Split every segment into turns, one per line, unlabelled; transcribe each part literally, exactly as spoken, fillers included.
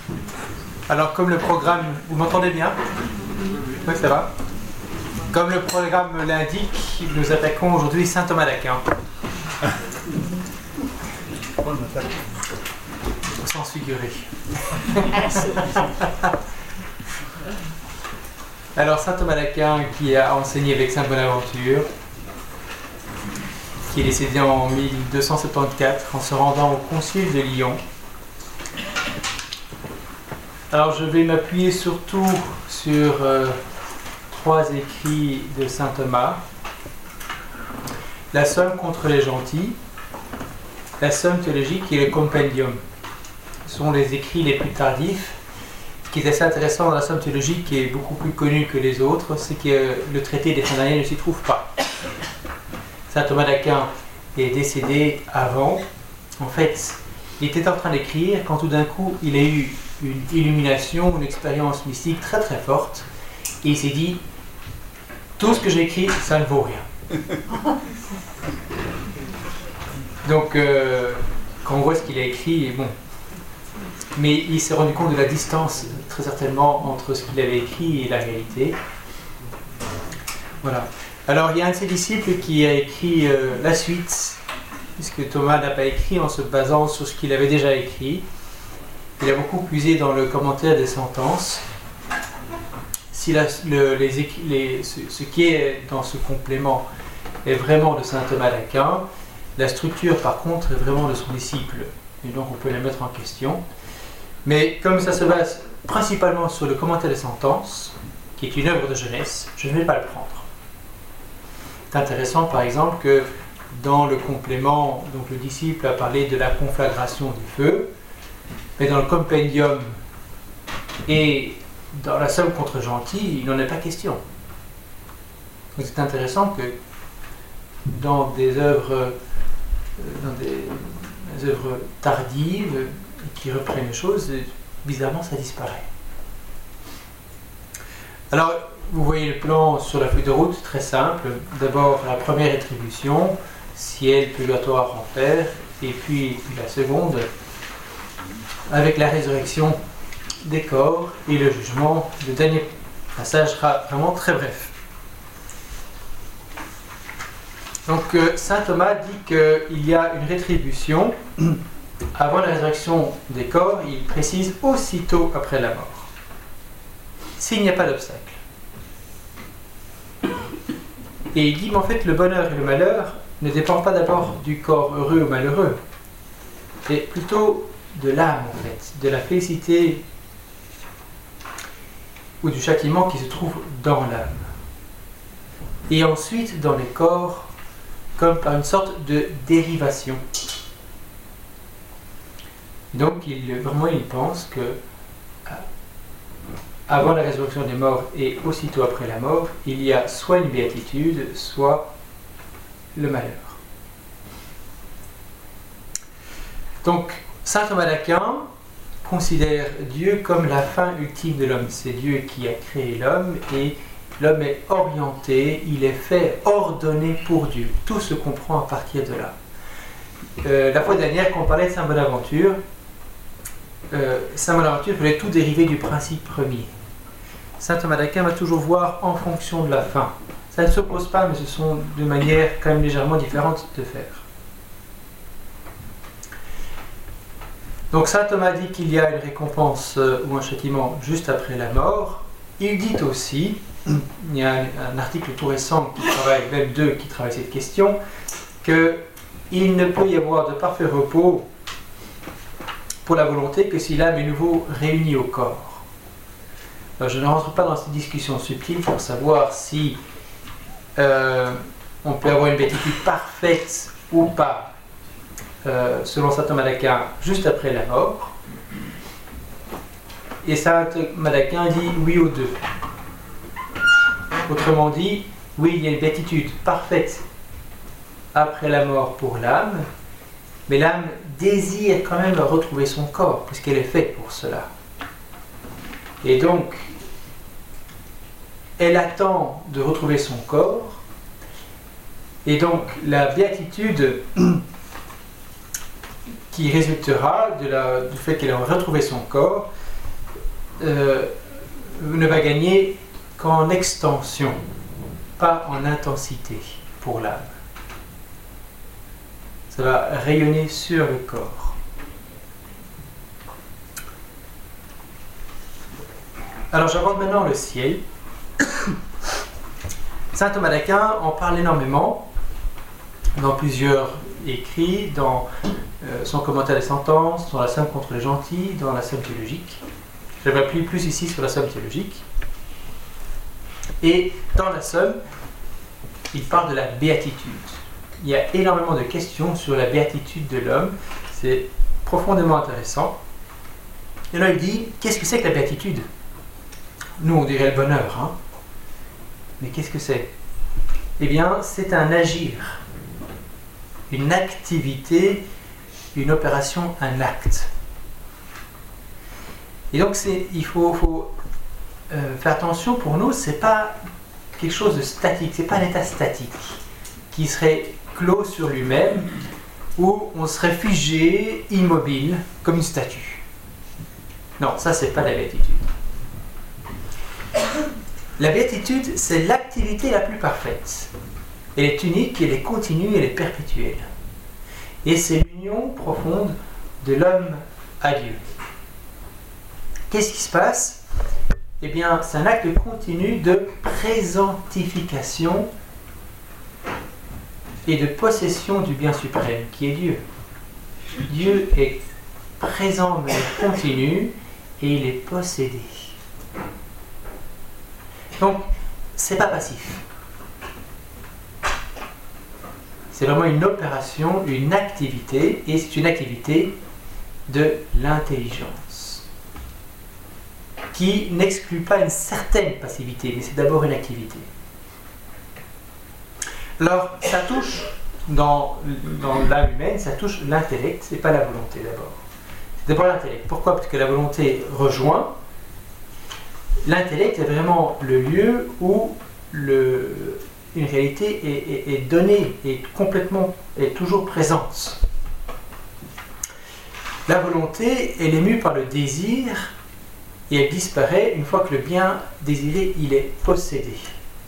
Alors, comme le programme... Vous m'entendez bien? Oui, ça va. Comme le programme l'indique, nous attaquons aujourd'hui saint Thomas d'Aquin. Au sens figuré. Alors, saint Thomas d'Aquin, qui a enseigné avec saint Bonaventure, qui est décédé en mille deux cent soixante-quatorze en se rendant au concile de Lyon. Alors, je vais m'appuyer surtout sur euh, trois écrits de saint Thomas. La Somme contre les gentils, la Somme théologique et le Compendium. Ce sont les écrits les plus tardifs. Ce qui est assez intéressant dans la Somme théologique, qui est beaucoup plus connue que les autres, c'est que le traité des fins d'année ne s'y trouve pas. Saint Thomas d'Aquin est décédé avant. En fait, il était en train d'écrire quand tout d'un coup, il a eu une illumination, une expérience mystique très très forte. Et il s'est dit, tout ce que j'ai écrit, ça ne vaut rien. Donc, euh, quand on voit ce qu'il a écrit, bon. Mais il s'est rendu compte de la distance, très certainement, entre ce qu'il avait écrit et la réalité. Voilà. Alors, il y a un de ses disciples qui a écrit euh, la suite, puisque Thomas n'a pas écrit en se basant sur ce qu'il avait déjà écrit. Il a beaucoup puisé dans le commentaire des sentences. Si la, le, les, les, ce, ce qui est dans ce complément est vraiment de saint Thomas d'Aquin, la structure, par contre, est vraiment de son disciple. Et donc, on peut la mettre en question. Mais comme ça se base principalement sur le commentaire des sentences, qui est une œuvre de jeunesse, je ne vais pas le prendre. C'est intéressant, par exemple, que dans le complément, donc le disciple a parlé de la conflagration du feu, mais dans le compendium et dans la Somme contre gentils, il n'en est pas question. Donc c'est intéressant que dans des œuvres, dans des, des œuvres tardives qui reprennent les choses, bizarrement ça disparaît. Alors, vous voyez le plan sur la feuille de route, très simple. D'abord, la première rétribution, ciel, purgatoire, enfer, et puis la seconde, avec la résurrection des corps et le jugement. Le dernier passage sera vraiment très bref. Donc, euh, saint Thomas dit qu'il y a une rétribution avant la résurrection des corps. Il précise aussitôt après la mort, s'il n'y a pas d'obstacle. Et il dit, mais en fait, le bonheur et le malheur ne dépendent pas d'abord du corps heureux ou malheureux, mais plutôt de l'âme, en fait, de la félicité ou du châtiment qui se trouve dans l'âme. Et ensuite, dans les corps, comme par une sorte de dérivation. Donc, il, vraiment, il pense que avant la résurrection des morts et aussitôt après la mort, il y a soit une béatitude, soit le malheur. Donc, saint Thomas d'Aquin considère Dieu comme la fin ultime de l'homme. C'est Dieu qui a créé l'homme et l'homme est orienté, il est fait, ordonné pour Dieu. Tout se comprend à partir de là. Euh, la fois dernière, quand on parlait de saint Bonaventure, euh, saint Bonaventure voulait tout dériver du principe premier. Saint Thomas d'Aquin va toujours voir en fonction de la fin. Ça ne s'oppose pas, mais ce sont de manières quand même légèrement différentes de faire. Donc saint Thomas dit qu'il y a une récompense euh, ou un châtiment juste après la mort. Il dit aussi, il y a un, un article tout récent qui travaille, même deux qui travaillent cette question, qu'il ne peut y avoir de parfait repos pour la volonté que si l'âme est nouveau réunie au corps. Alors, je ne rentre pas dans cette discussion subtile pour savoir si euh, on peut avoir une béatitude parfaite ou pas, euh, selon saint Thomas d'Aquin, juste après la mort. Et saint Thomas d'Aquin dit oui aux deux. Autrement dit, oui, il y a une béatitude parfaite après la mort pour l'âme, mais l'âme désire quand même retrouver son corps, puisqu'elle est faite pour cela. Et donc, elle attend de retrouver son corps, et donc la béatitude qui résultera de la, du fait qu'elle a retrouvé son corps euh, ne va gagner qu'en extension, pas en intensité pour l'âme. Ça va rayonner sur le corps. Alors j'aborde maintenant le ciel. Saint Thomas d'Aquin en parle énormément dans plusieurs écrits, dans euh, son commentaire des sentences, dans la Somme contre les gentils, dans la Somme théologique. Je vais m'appuyer plus ici sur la Somme théologique. Et dans la Somme, il parle de la béatitude. Il y a énormément de questions sur la béatitude de l'homme. C'est profondément intéressant. Et là, il dit, qu'est-ce que c'est que la béatitude? Nous, on dirait le bonheur, hein? Mais qu'est-ce que c'est? Eh bien, c'est un agir, une activité, une opération, un acte. Et donc, c'est, il faut, faut euh, faire attention pour nous, c'est pas quelque chose de statique, c'est pas un état statique qui serait clos sur lui-même, où on serait figé, immobile, comme une statue. Non, ça, c'est pas la béatitude. La béatitude, c'est l'activité la plus parfaite. Elle est unique, elle est continue, elle est perpétuelle. Et c'est l'union profonde de l'homme à Dieu. Qu'est-ce qui se passe? Eh bien, c'est un acte continu de présentification et de possession du bien suprême, qui est Dieu. Dieu est présent de manière continue et il est possédé. Donc, c'est pas passif. C'est vraiment une opération, une activité, et c'est une activité de l'intelligence, qui n'exclut pas une certaine passivité, mais c'est d'abord une activité. Alors, ça touche, dans, dans l'âme humaine, ça touche l'intellect, c'est pas la volonté d'abord. C'est d'abord l'intellect. Pourquoi? Parce que la volonté rejoint. L'intellect est vraiment le lieu où le, une réalité est, est, est donnée, est complètement, est toujours présente. La volonté, elle est mue par le désir et elle disparaît une fois que le bien désiré, il est possédé.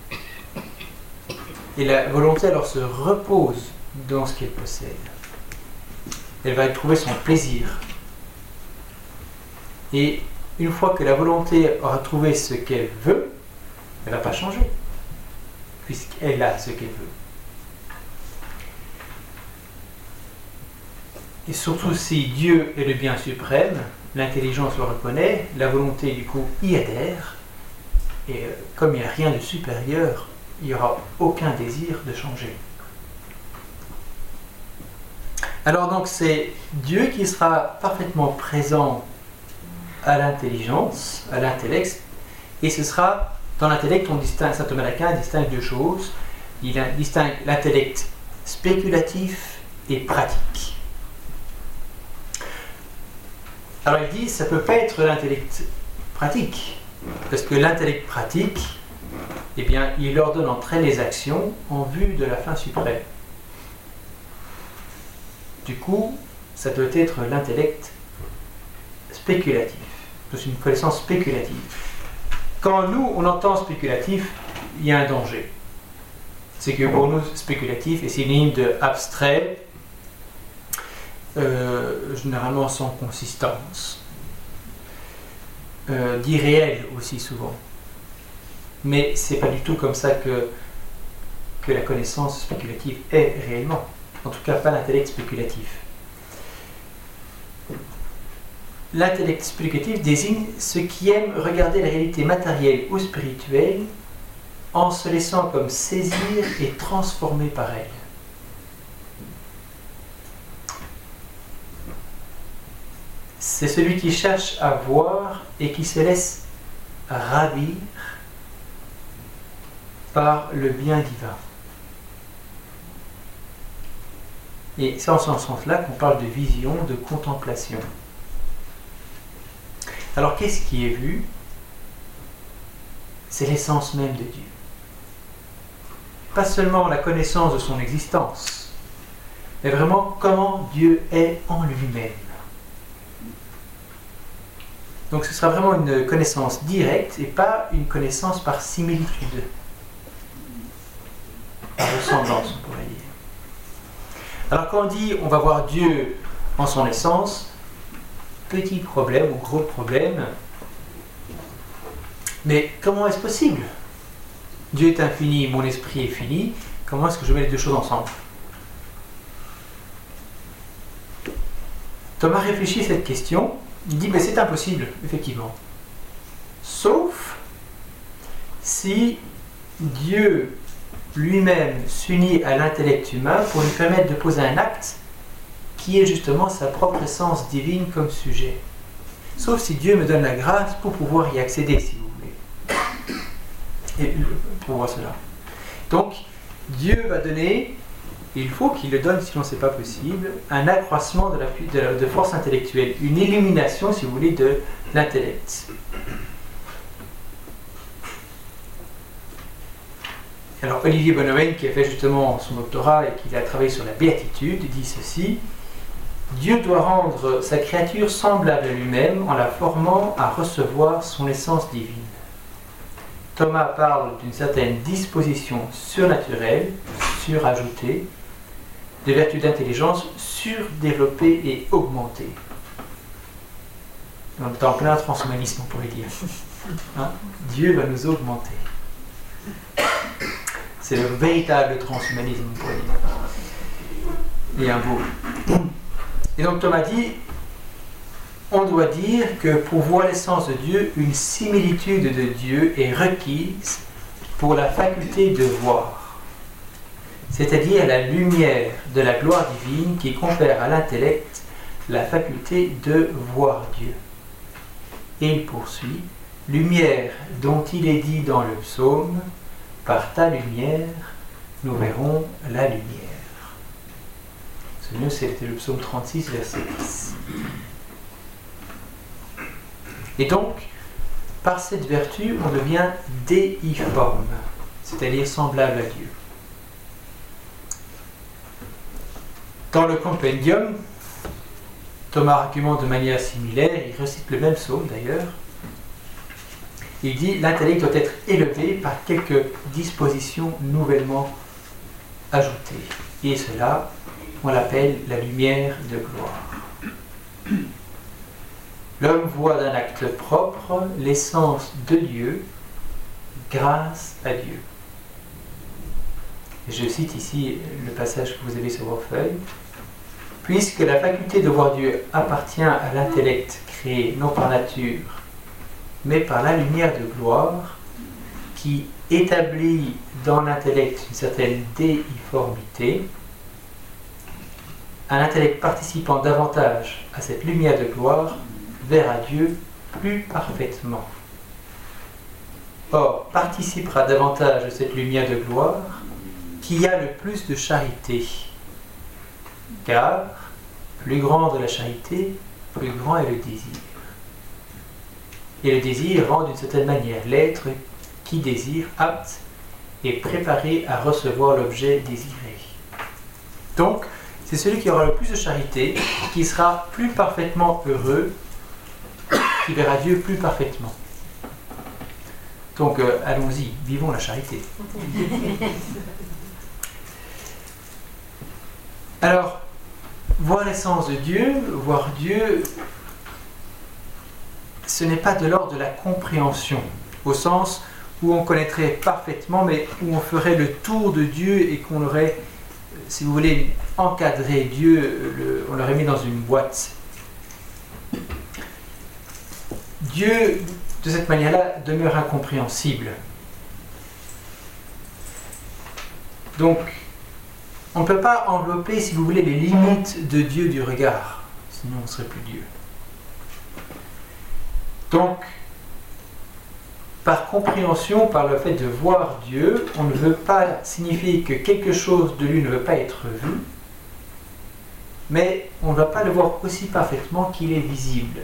Et la volonté alors se repose dans ce qu'elle possède. Elle va y trouver son plaisir. Et une fois que la volonté aura trouvé ce qu'elle veut, elle ne va pas changer, puisqu'elle a ce qu'elle veut. Et surtout si Dieu est le bien suprême, l'intelligence le reconnaît, la volonté du coup y adhère, et comme il n'y a rien de supérieur, il n'y aura aucun désir de changer. Alors donc c'est Dieu qui sera parfaitement présent à l'intelligence, à l'intellect, et ce sera, dans l'intellect, on distingue, saint Thomas d'Aquin distingue deux choses. Il distingue l'intellect spéculatif et pratique. Alors il dit, ça ne peut pas être l'intellect pratique, parce que l'intellect pratique, eh bien, il ordonne entrer les actions en vue de la fin suprême. Du coup, ça doit être l'intellect spéculatif. C'est une connaissance spéculative. Quand nous, on entend spéculatif, il y a un danger. C'est que pour nous, spéculatif est synonyme de abstrait, euh, généralement sans consistance, euh, d'irréel aussi souvent. Mais c'est pas du tout comme ça que, que la connaissance spéculative est réellement. En tout cas, pas l'intellect spéculatif. L'intellect spéculatif désigne ceux qui aiment regarder la réalité matérielle ou spirituelle en se laissant comme saisir et transformer par elle. C'est celui qui cherche à voir et qui se laisse ravir par le bien divin. Et c'est en ce sens-là qu'on parle de vision, de contemplation. Alors qu'est-ce qui est vu? C'est l'essence même de Dieu. Pas seulement la connaissance de son existence, mais vraiment comment Dieu est en lui-même. Donc ce sera vraiment une connaissance directe et pas une connaissance par similitude, par ressemblance, on pourrait dire. Alors quand on dit on va voir Dieu en son essence, petit problème ou gros problème, mais comment est-ce possible? Dieu est infini, mon esprit est fini, comment est-ce que je mets les deux choses ensemble? Thomas réfléchit à cette question, il dit mais c'est impossible, effectivement. Sauf si Dieu lui-même s'unit à l'intellect humain pour lui permettre de poser un acte qui est justement sa propre essence divine comme sujet. Sauf si Dieu me donne la grâce pour pouvoir y accéder, si vous voulez. Et pour voir cela. Donc, Dieu va donner, et il faut qu'il le donne, sinon c'est pas possible, un accroissement de, la, de, la, de force intellectuelle, une illumination, si vous voulez, de l'intellect. Alors Olivier Bonhomme, qui a fait justement son doctorat et qui a travaillé sur la béatitude, dit ceci: Dieu doit rendre sa créature semblable à lui-même en la formant à recevoir son essence divine. Thomas parle d'une certaine disposition surnaturelle, surajoutée, de vertus d'intelligence surdéveloppée et augmentée. On est en plein transhumanisme, on pourrait dire. Hein? Dieu va nous augmenter. C'est le véritable transhumanisme, on pourrait dire. Et un beau. Et donc Thomas dit, on doit dire que pour voir l'essence de Dieu, une similitude de Dieu est requise pour la faculté de voir, c'est-à-dire la lumière de la gloire divine qui confère à l'intellect la faculté de voir Dieu. Et il poursuit, lumière dont il est dit dans le psaume, par ta lumière, nous verrons la lumière. Souvenez-vous, c'était le psaume trente-six, verset dix. Et donc, par cette vertu, on devient déiforme, c'est-à-dire semblable à Dieu. Dans le compendium, Thomas argumente de manière similaire, il recite le même psaume d'ailleurs. Il dit, l'intellect doit être élevé par quelques dispositions nouvellement ajoutées. Et cela, on l'appelle la lumière de gloire. L'homme voit d'un acte propre l'essence de Dieu grâce à Dieu. Et je cite ici le passage que vous avez sur vos feuilles. Puisque la faculté de voir Dieu appartient à l'intellect créé non par nature, mais par la lumière de gloire qui établit dans l'intellect une certaine déiformité, un intellect participant davantage à cette lumière de gloire verra Dieu plus parfaitement. Or, participera davantage de cette lumière de gloire qui a le plus de charité, car plus grande la charité, plus grand est le désir. Et le désir rend d'une certaine manière l'être qui désire apte et préparé à recevoir l'objet désiré. Donc, c'est celui qui aura le plus de charité qui sera plus parfaitement heureux, qui verra Dieu plus parfaitement. Donc, euh, allons-y, vivons la charité. Alors, voir l'essence de Dieu, voir Dieu, ce n'est pas de l'ordre de la compréhension, au sens où on connaîtrait parfaitement, mais où on ferait le tour de Dieu et qu'on aurait, si vous voulez, encadré Dieu, le, on l'aurait mis dans une boîte. Dieu, de cette manière-là, demeure incompréhensible. Donc, on ne peut pas envelopper, si vous voulez, les limites de Dieu du regard, sinon on ne serait plus Dieu. Donc, par compréhension, par le fait de voir Dieu, on ne veut pas signifier que quelque chose de lui ne veut pas être vu, mais on ne va pas le voir aussi parfaitement qu'il est visible.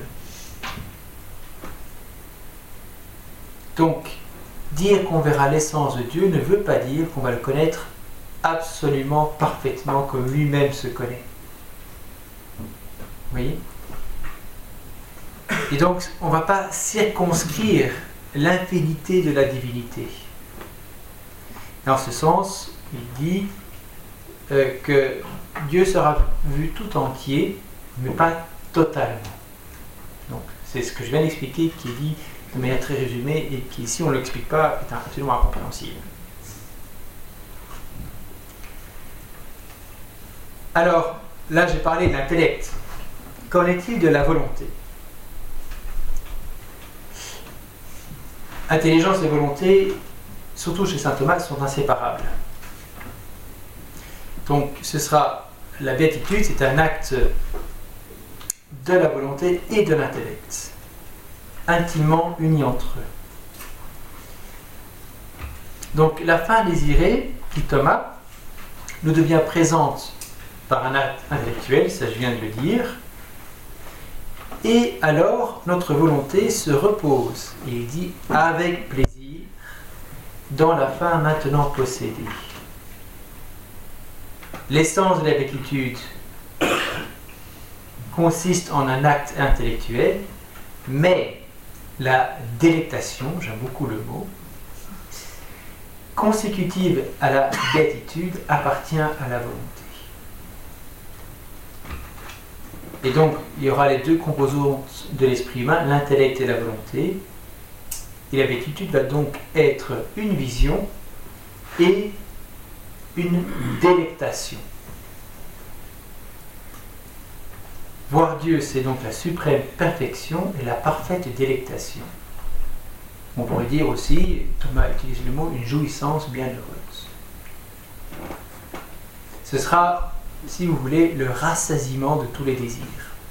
Donc, dire qu'on verra l'essence de Dieu ne veut pas dire qu'on va le connaître absolument parfaitement comme lui-même se connaît. Vous voyez ? Et donc, on ne va pas circonscrire l'infinité de la divinité. Dans ce sens, il dit euh, que Dieu sera vu tout entier, mais pas totalement. Donc, c'est ce que je viens d'expliquer, qui est dit de manière très résumée et qui, si on ne l'explique pas, est absolument incompréhensible. Alors, là, j'ai parlé de l'intellect. Qu'en est-il de la volonté? Intelligence et volonté, surtout chez saint Thomas, sont inséparables. Donc, ce sera la béatitude, c'est un acte de la volonté et de l'intellect, intimement unis entre eux. Donc, la fin désirée, dit Thomas, nous devient présente par un acte intellectuel, ça je viens de le dire, et alors notre volonté se repose, et il dit avec plaisir, dans la fin maintenant possédée. L'essence de la béatitude consiste en un acte intellectuel, mais la délectation, j'aime beaucoup le mot, consécutive à la béatitude appartient à la volonté. Et donc, il y aura les deux composantes de l'esprit humain, l'intellect et la volonté. Et la béatitude va donc être une vision et une délectation. Voir Dieu, c'est donc la suprême perfection et la parfaite délectation. On pourrait dire aussi, Thomas utilise le mot, une jouissance bienheureuse. Ce sera, si vous voulez, le rassasiement de tous les désirs.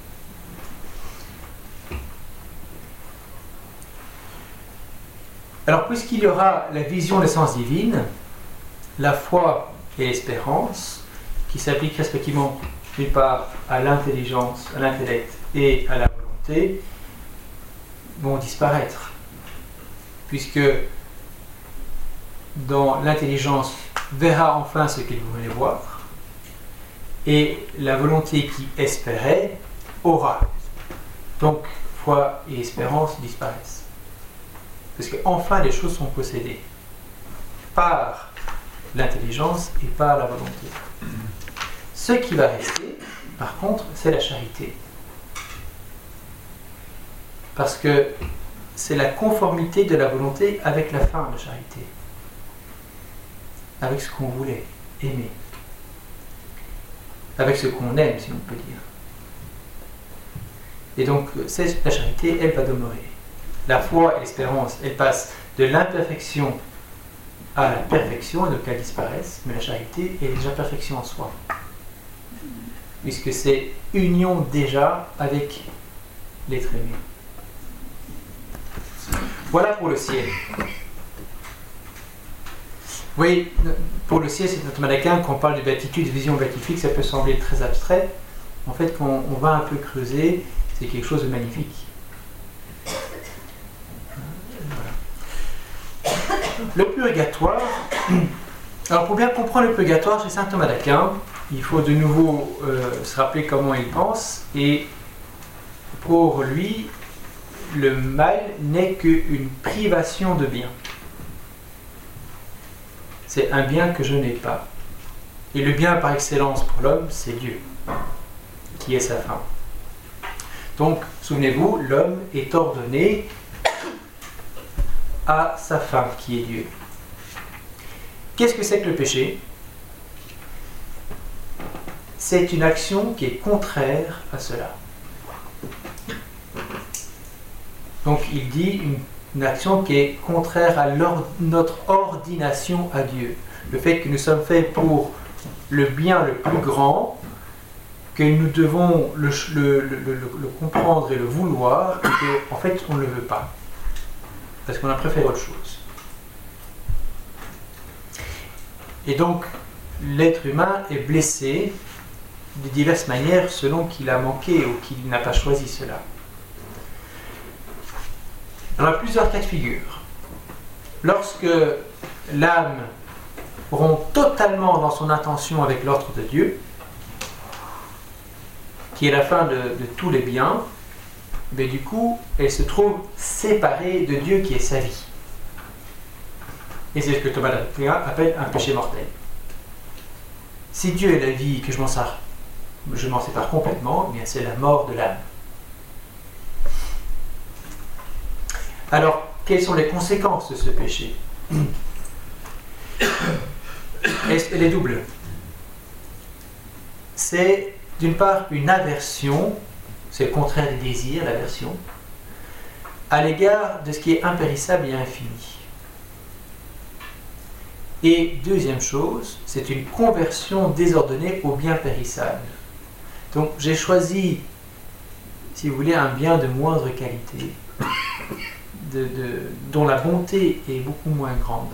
Alors, puisqu'il y aura la vision de l'essence divine, la foi et l'espérance, qui s'appliquent respectivement d'une part à l'intelligence, à l'intellect et à la volonté, vont disparaître. Puisque dans l'intelligence verra enfin ce qu'il voulait voir, et la volonté qui espérait aura. Donc, foi et espérance disparaissent. Parce que enfin les choses sont possédées par l'intelligence et par la volonté. Ce qui va rester, par contre, c'est la charité. Parce que c'est la conformité de la volonté avec la fin de charité. Avec ce qu'on voulait aimer. Avec ce qu'on aime, si on peut dire. Et donc, c'est, la charité, elle va demeurer. La foi et l'espérance, elles passent de l'imperfection à la perfection, et donc elles disparaissent, mais la charité est déjà perfection en soi. Puisque c'est union déjà avec l'être aimé. Voilà pour le ciel. Oui, pour le ciel, c'est notre Thomas quand on parle de béatitude, de vision béatifique, ça peut sembler très abstrait. En fait, quand on va un peu creuser, c'est quelque chose de magnifique. Voilà. Le purgatoire. Alors, pour bien comprendre le purgatoire chez saint Thomas d'Aquin, il faut de nouveau euh, se rappeler comment il pense. Et pour lui, le mal n'est qu'une privation de bien. C'est un bien que je n'ai pas. Et le bien par excellence pour l'homme, c'est Dieu, qui est sa fin. Donc, souvenez-vous, l'homme est ordonné à sa fin, qui est Dieu. Qu'est-ce que c'est que le péché? C'est une action qui est contraire à cela. Donc, il dit une Une action qui est contraire à notre ordination à Dieu. Le fait que nous sommes faits pour le bien le plus grand, que nous devons le, le, le, le, le comprendre et le vouloir, et qu'en fait on ne le veut pas. Parce qu'on a préféré autre chose. Et donc, l'être humain est blessé de diverses manières selon qu'il a manqué ou qu'il n'a pas choisi cela. Alors, il y a plusieurs cas de figure. Lorsque l'âme rompt totalement dans son intention avec l'ordre de Dieu, qui est la fin de, de tous les biens, mais du coup, elle se trouve séparée de Dieu qui est sa vie. Et c'est ce que Thomas d'Aquin appelle un péché mortel. Si Dieu est la vie et que je m'en sers, je m'en sépare complètement, eh bien c'est la mort de l'âme. Alors, quelles sont les conséquences de ce péché? Elle est double. C'est d'une part une aversion, c'est le contraire des désirs, l'aversion, à l'égard de ce qui est impérissable et infini. Et deuxième chose, c'est une conversion désordonnée au bien périssable. Donc j'ai choisi, si vous voulez, un bien de moindre qualité, de, de, dont la bonté est beaucoup moins grande.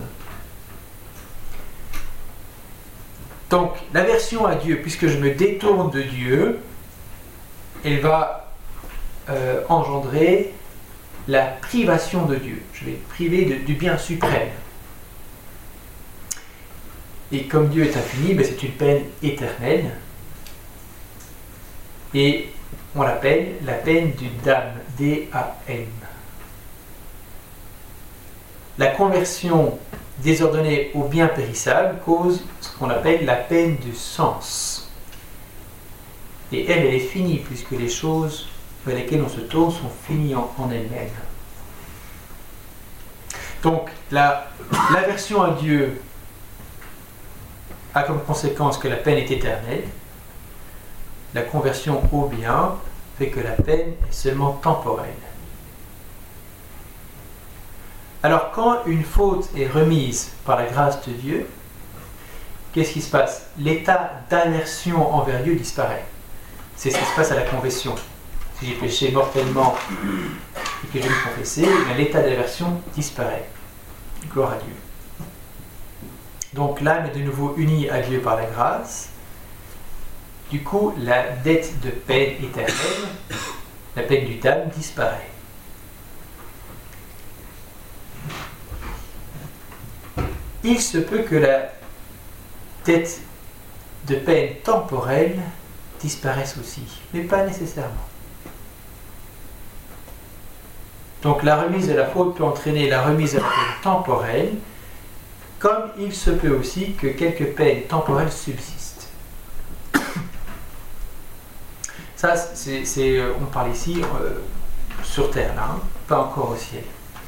Donc l'aversion à Dieu, puisque je me détourne de Dieu, elle va euh, engendrer la privation de Dieu. Je vais être privé de, du bien suprême. Et comme Dieu est infini, ben c'est une peine éternelle. Et on l'appelle la peine du damn, D A M. La conversion désordonnée au bien périssable cause ce qu'on appelle la peine du sens. Et elle, elle est finie, puisque les choses vers lesquelles on se tourne sont finies en, en elles-mêmes. Donc, la, l'aversion à Dieu a comme conséquence que la peine est éternelle. La conversion au bien fait que la peine est seulement temporelle. Alors, quand une faute est remise par la grâce de Dieu, qu'est-ce qui se passe? L'état d'aversion envers Dieu disparaît. C'est ce qui se passe à la confession. Si j'ai péché mortellement et que je vais me confesser, l'état d'aversion disparaît. Gloire à Dieu. Donc l'âme est de nouveau unie à Dieu par la grâce. Du coup, la dette de peine éternelle, la peine du damn, disparaît. Il se peut que la dette de peine temporelle disparaisse aussi, mais pas nécessairement. Donc la remise de la faute peut entraîner la remise de la peine temporelle, comme il se peut aussi que quelques peines temporelles subsistent. Ça, c'est, c'est, on parle ici euh, sur terre, là, hein, pas encore au ciel.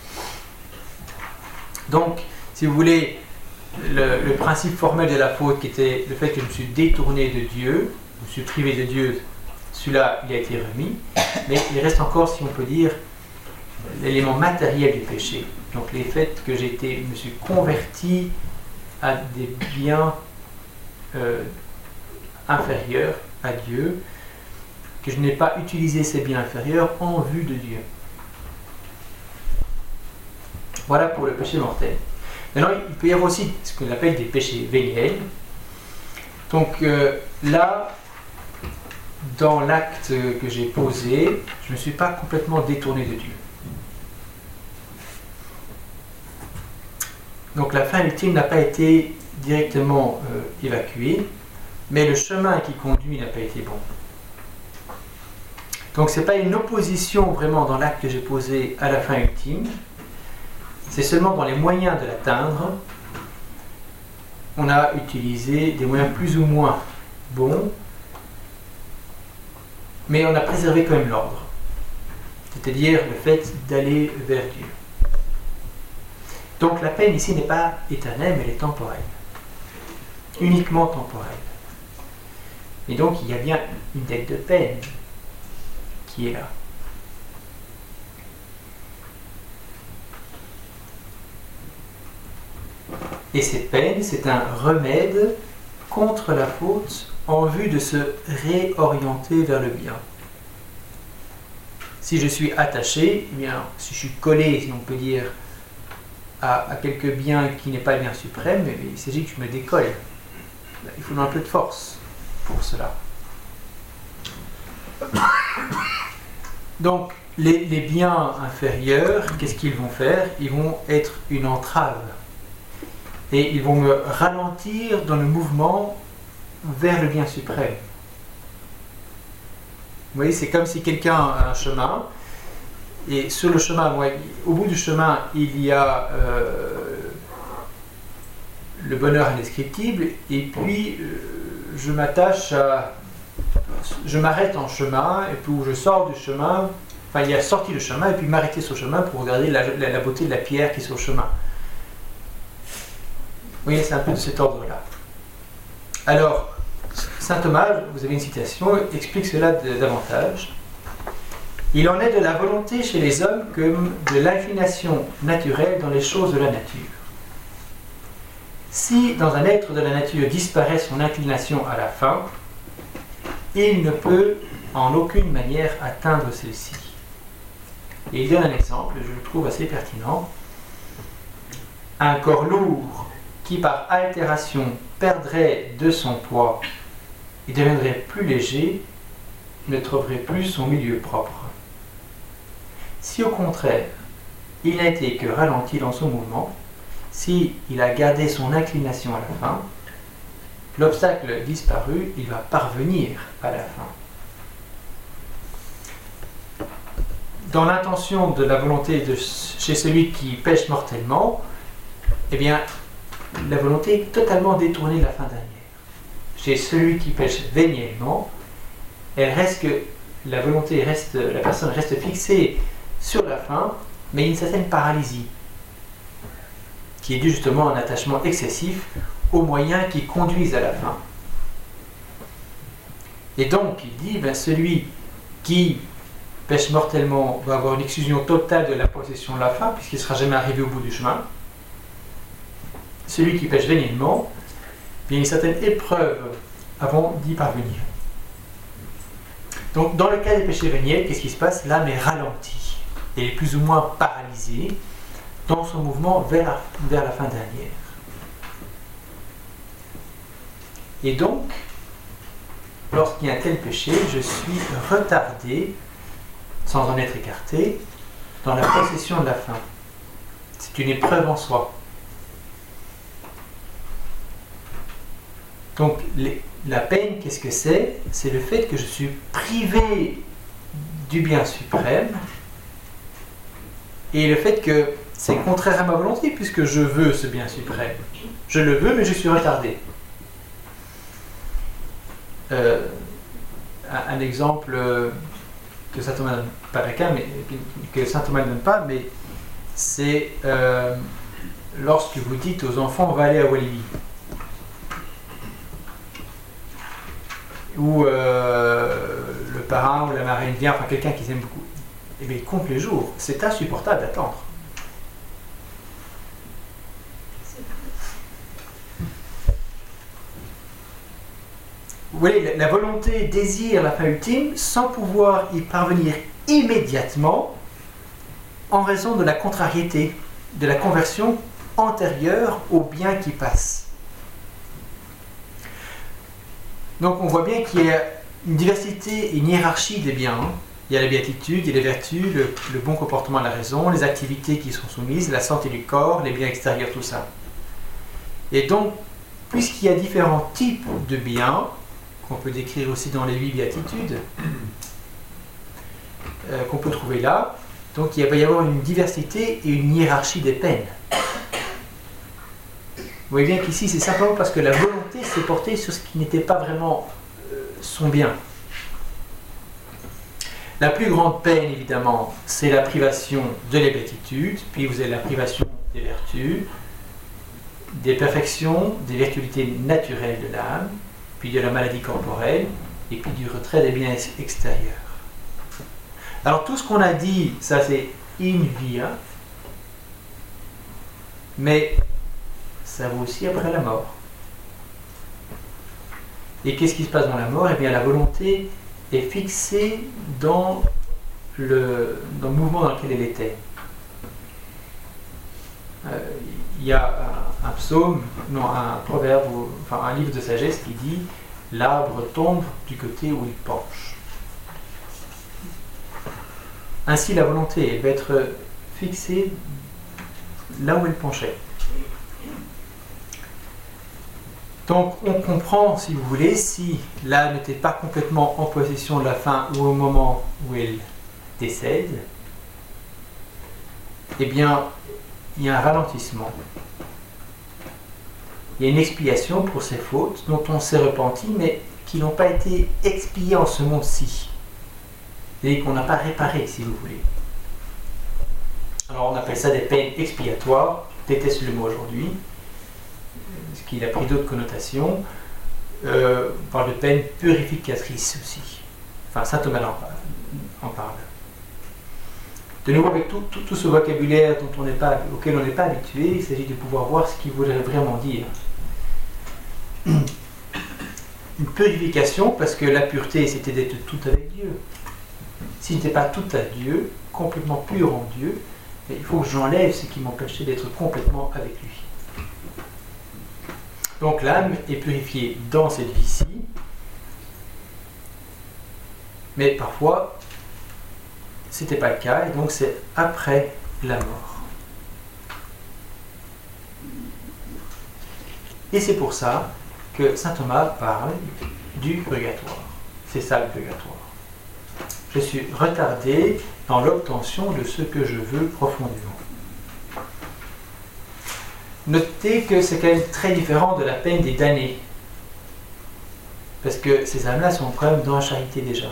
Donc, si vous voulez, le, le principe formel de la faute, qui était le fait que je me suis détourné de Dieu, je me suis privé de Dieu, celui-là, il a été remis, mais il reste encore, si on peut dire, l'élément matériel du péché. Donc les faits que j'ai été, me suis converti à des biens euh, inférieurs à Dieu, que je n'ai pas utilisé ces biens inférieurs en vue de Dieu. Voilà pour le péché mortel. Maintenant, il peut y avoir aussi ce qu'on appelle des péchés véniels. Donc euh, là, dans l'acte que j'ai posé, je ne me suis pas complètement détourné de Dieu. Donc la fin ultime n'a pas été directement euh, évacuée, mais le chemin qui conduit n'a pas été bon. Donc ce n'est pas une opposition vraiment dans l'acte que j'ai posé à la fin ultime, c'est seulement dans les moyens de l'atteindre, on a utilisé des moyens plus ou moins bons, mais on a préservé quand même l'ordre, c'est-à-dire le fait d'aller vers Dieu. Donc la peine ici n'est pas éternelle, mais elle est temporelle. Uniquement temporelle. Et donc il y a bien une dette de peine qui est là. Et cette peine, c'est un remède contre la faute en vue de se réorienter vers le bien. Si je suis attaché, eh bien, si je suis collé, si on peut dire, À, à quelque bien qui n'est pas le bien suprême, mais il s'agit que je me décolle. Il faut un peu de force pour cela. Donc, les, les biens inférieurs, qu'est-ce qu'ils vont faire? Ils vont être une entrave. Et ils vont me ralentir dans le mouvement vers le bien suprême. Vous voyez, c'est comme si quelqu'un a un chemin, Et sur le chemin, moi, au bout du chemin, il y a euh, le bonheur indescriptible, et puis euh, je m'attache à... Je m'arrête en chemin, et puis où je sors du chemin, enfin il y a sorti le chemin, et puis m'arrêter sur le chemin pour regarder la, la, la beauté de la pierre qui est sur le chemin. Vous voyez, c'est un peu de cet ordre-là. Alors, saint Thomas, vous avez une citation, explique cela de, davantage. Il en est de la volonté chez les hommes comme de l'inclination naturelle dans les choses de la nature. Si dans un être de la nature disparaît son inclination à la fin, il ne peut en aucune manière atteindre celle-ci. Et il donne un exemple, je le trouve assez pertinent. Un corps lourd qui par altération perdrait de son poids et deviendrait plus léger, ne trouverait plus son milieu propre. Si au contraire, il n'a été que ralenti dans son mouvement, si il a gardé son inclination à la fin, l'obstacle disparu, il va parvenir à la fin. Dans l'intention de la volonté de chez celui qui pêche mortellement, eh bien, la volonté est totalement détournée de la fin dernière. Chez celui qui pêche véniellement, elle reste que la volonté reste, la personne reste fixée sur la fin, mais il y a une certaine paralysie qui est due justement à un attachement excessif aux moyens qui conduisent à la fin. Et donc, il dit, ben, celui qui pêche mortellement va avoir une exclusion totale de la possession de la fin, puisqu'il ne sera jamais arrivé au bout du chemin. Celui qui pêche véniellement, il y a une certaine épreuve avant d'y parvenir. Donc, dans le cas des péchés véniels, qu'est-ce qui se passe? L'âme est ralentie. Elle est plus ou moins paralysée dans son mouvement vers la, vers la fin dernière. Et donc, lorsqu'il y a un tel péché, je suis retardé, sans en être écarté, dans la possession de la fin. C'est une épreuve en soi. Donc, les, la peine, qu'est-ce que c'est? C'est le fait que je suis privé du bien suprême, et le fait que c'est contraire à ma volonté, puisque je veux ce bien suprême. Je le veux, mais je suis retardé. Euh, un, un exemple que saint Thomas ne donne pas la cas, mais que saint Thomas ne donne pas, mais c'est euh, lorsque vous dites aux enfants on va aller à Walibi, ou euh, le parrain ou la marraine vient, enfin quelqu'un qu'ils aiment beaucoup, et bien il compte les jours. C'est insupportable d'attendre. Vous voyez, la, la volonté désire la fin ultime sans pouvoir y parvenir immédiatement en raison de la contrariété, de la conversion antérieure au bien qui passe. Donc on voit bien qu'il y a une diversité et une hiérarchie des biens. Hein. Il y a la béatitude, il y a les vertus, le, le bon comportement de la raison, les activités qui sont soumises, la santé du corps, les biens extérieurs, tout ça. Et donc, puisqu'il y a différents types de biens, qu'on peut décrire aussi dans les huit béatitudes, euh, qu'on peut trouver là, donc il va y avoir une diversité et une hiérarchie des peines. Vous voyez bien qu'ici, c'est simplement parce que la volonté s'est portée sur ce qui n'était pas vraiment euh, son bien. La plus grande peine, évidemment, c'est la privation de la béatitude, puis vous avez la privation des vertus, des perfections, des virtualités naturelles de l'âme, puis de la maladie corporelle, et puis du retrait des biens extérieurs. Alors tout ce qu'on a dit, ça c'est in via, mais ça vaut aussi après la mort. Et qu'est-ce qui se passe dans la mort? Eh bien la volonté est fixée dans le, dans le mouvement dans lequel elle était. Euh, il y a un, un psaume, non, un proverbe, ou, enfin un livre de sagesse qui dit « L'arbre tombe du côté où il penche ». Ainsi la volonté va être fixée là où elle penchait. Donc on comprend, si vous voulez, si l'âme n'était pas complètement en possession de la fin ou au moment où elle décède, eh bien, il y a un ralentissement. Il y a une expiation pour ces fautes dont on s'est repenti, mais qui n'ont pas été expiées en ce monde-ci. Et qu'on n'a pas réparé, si vous voulez. Alors on appelle ça des peines expiatoires. Je déteste le mot aujourd'hui, parce qu'il a pris d'autres connotations. Euh, on parle de peines purificatrices aussi. Enfin, saint Thomas en parle. De nouveau, avec tout, tout, tout ce vocabulaire dont on n'est pas, auquel on n'est pas habitué, il s'agit de pouvoir voir ce qu'il voudrait vraiment dire. Une purification, parce que la pureté, c'était d'être tout avec Dieu. Si je n'étais pas tout à Dieu, complètement pur en Dieu, il faut que j'enlève ce qui m'empêchait d'être complètement avec lui. Donc l'âme est purifiée dans cette vie-ci, mais parfois, ce n'était pas le cas, et donc c'est après la mort. Et c'est pour ça que saint Thomas parle du purgatoire. C'est ça le purgatoire. Je suis retardé dans l'obtention de ce que je veux profondément. Notez que c'est quand même très différent de la peine des damnés. Parce que ces âmes-là sont quand même dans la charité déjà.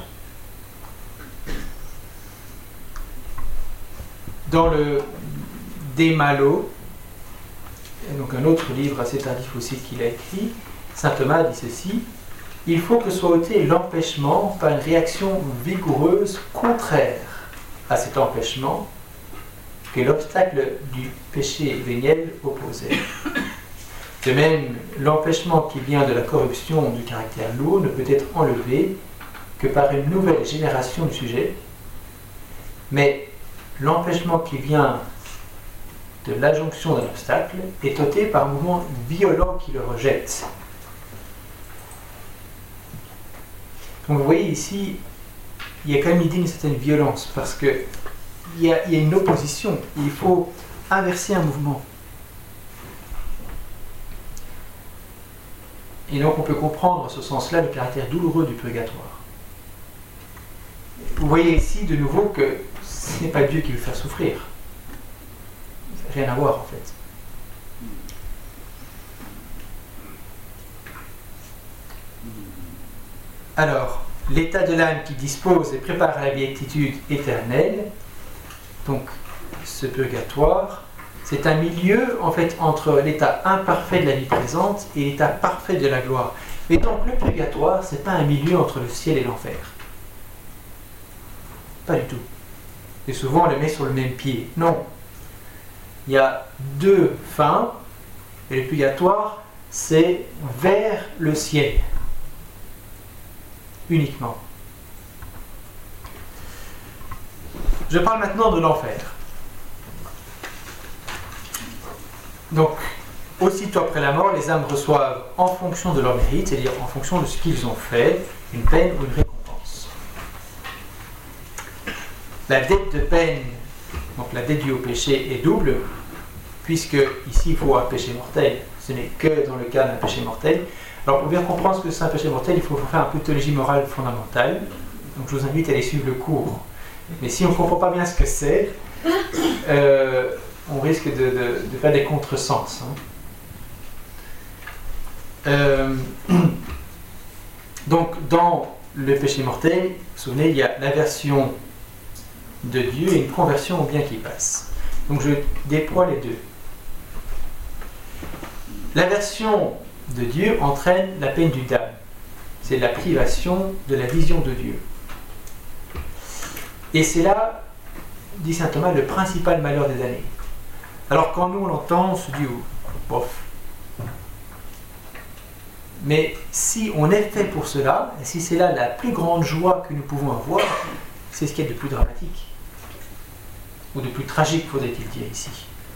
Dans le De Malo, donc un autre livre assez tardif aussi qu'il a écrit, saint Thomas dit ceci: il faut que soit ôté l'empêchement par une réaction vigoureuse contraire à cet empêchement que l'obstacle du péché véniel opposait. De même, l'empêchement qui vient de la corruption du caractère lourd ne peut être enlevé que par une nouvelle génération du sujet, mais l'empêchement qui vient de l'adjonction d'un obstacle est ôté par un mouvement violent qui le rejette. Donc vous voyez ici, il y a quand même l'idée d'une certaine violence, parce qu'il y, a, il y a une opposition, il faut inverser un mouvement. Et donc on peut comprendre en ce sens-là le caractère douloureux du purgatoire. Vous voyez ici de nouveau que ce n'est pas Dieu qui veut faire souffrir. Ça n'a rien à voir en fait. Alors, l'état de l'âme qui dispose et prépare à la béatitude éternelle, donc ce purgatoire, c'est un milieu en fait entre l'état imparfait de la vie présente et l'état parfait de la gloire. Et donc le purgatoire, c'est pas un milieu entre le ciel et l'enfer. Pas du tout. Et souvent on le met sur le même pied. Non. Il y a deux fins, et le purgatoire, c'est vers le ciel. Uniquement. Je parle maintenant de l'enfer. Donc, aussitôt après la mort, les âmes reçoivent, en fonction de leur mérite, c'est-à-dire en fonction de ce qu'ils ont fait, une peine ou une récompense. La dette de peine, donc la dette due au péché, est double, puisque ici il faut un péché mortel. Ce n'est que dans le cas d'un péché mortel. Alors, pour bien comprendre ce que c'est un péché mortel, il faut faire un peu de théologie morale fondamentale. Donc, je vous invite à aller suivre le cours. Mais si on ne comprend pas bien ce que c'est, euh, on risque de, de, de faire des contresens. Hein. Euh, donc, dans le péché mortel, vous vous souvenez, il y a l'aversion de Dieu et une conversion au bien qui passe. Donc, je déploie les deux. L'aversion de Dieu entraîne la peine du damn. C'est la privation de la vision de Dieu. Et c'est là, dit saint Thomas, le principal malheur des damnés. Alors quand nous on l'entend, on se dit oh, bof. Mais si on est fait pour cela, et si c'est là la plus grande joie que nous pouvons avoir, c'est ce qu'il y a de plus dramatique. Ou de plus tragique, faudrait-il dire ici.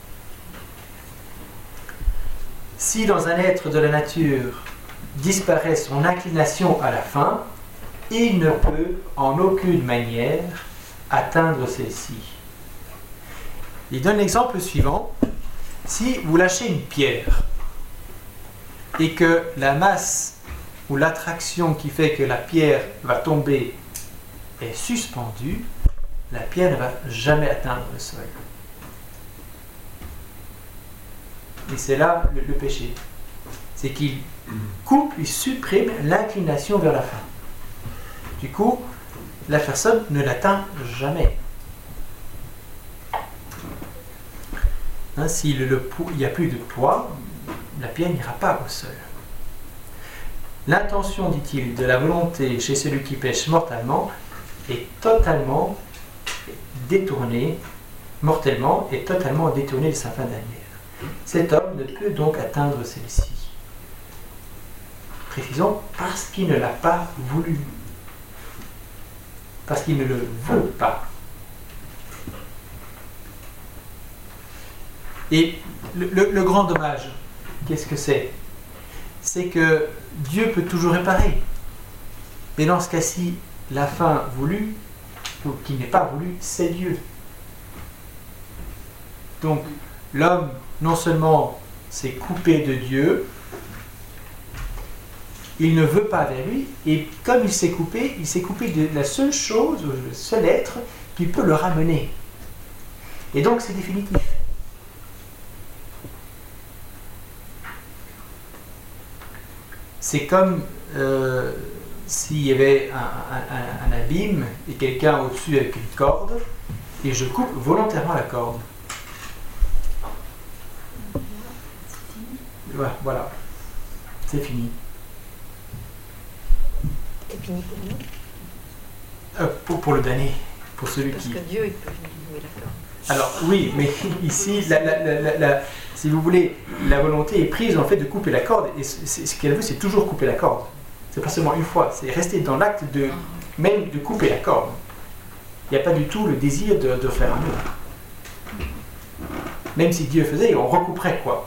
Si dans un être de la nature disparaît son inclination à la fin, il ne peut en aucune manière atteindre celle-ci. Il donne l'exemple suivant. Si vous lâchez une pierre et que la masse ou l'attraction qui fait que la pierre va tomber est suspendue, la pierre ne va jamais atteindre le sol. Et c'est là le, le péché. C'est qu'il coupe, il supprime l'inclination vers la faim. Du coup, la personne ne l'atteint jamais. Hein, si le, le, il n'y a plus de poids, la pierre n'ira pas au sol. L'intention, dit-il, de la volonté chez celui qui pêche mortellement est totalement détournée, mortellement et totalement détournée de sa fin dernière. Cet homme ne peut donc atteindre celle-ci. Précisons, parce qu'il ne l'a pas voulu. Parce qu'il ne le veut pas. Et le, le, le grand dommage, qu'est-ce que c'est? C'est que Dieu peut toujours réparer. Mais dans ce cas-ci, la fin voulue, ou qui n'est pas voulue, c'est Dieu. Donc, l'homme, non seulement s'est coupé de Dieu, il ne veut pas vers lui, et comme il s'est coupé, il s'est coupé de la seule chose, ou le seul être, qui peut le ramener. Et donc, c'est définitif. C'est comme euh, s'il y avait un, un, un abîme et quelqu'un au-dessus avec une corde, et je coupe volontairement la corde. Voilà, c'est fini.
C'est fini pour nous
euh, pour, pour le damné, pour celui
Parce
qui...
Parce que Dieu, il peut jouer la corde.
Alors oui, mais ici, la, la, la, la, la, si vous voulez, la volonté est prise en fait de couper la corde, et ce qu'elle veut, c'est toujours couper la corde. C'est pas seulement une fois, c'est rester dans l'acte de même de couper la corde. Il n'y a pas du tout le désir de, de faire un mur. Même si Dieu faisait, on recouperait quoi.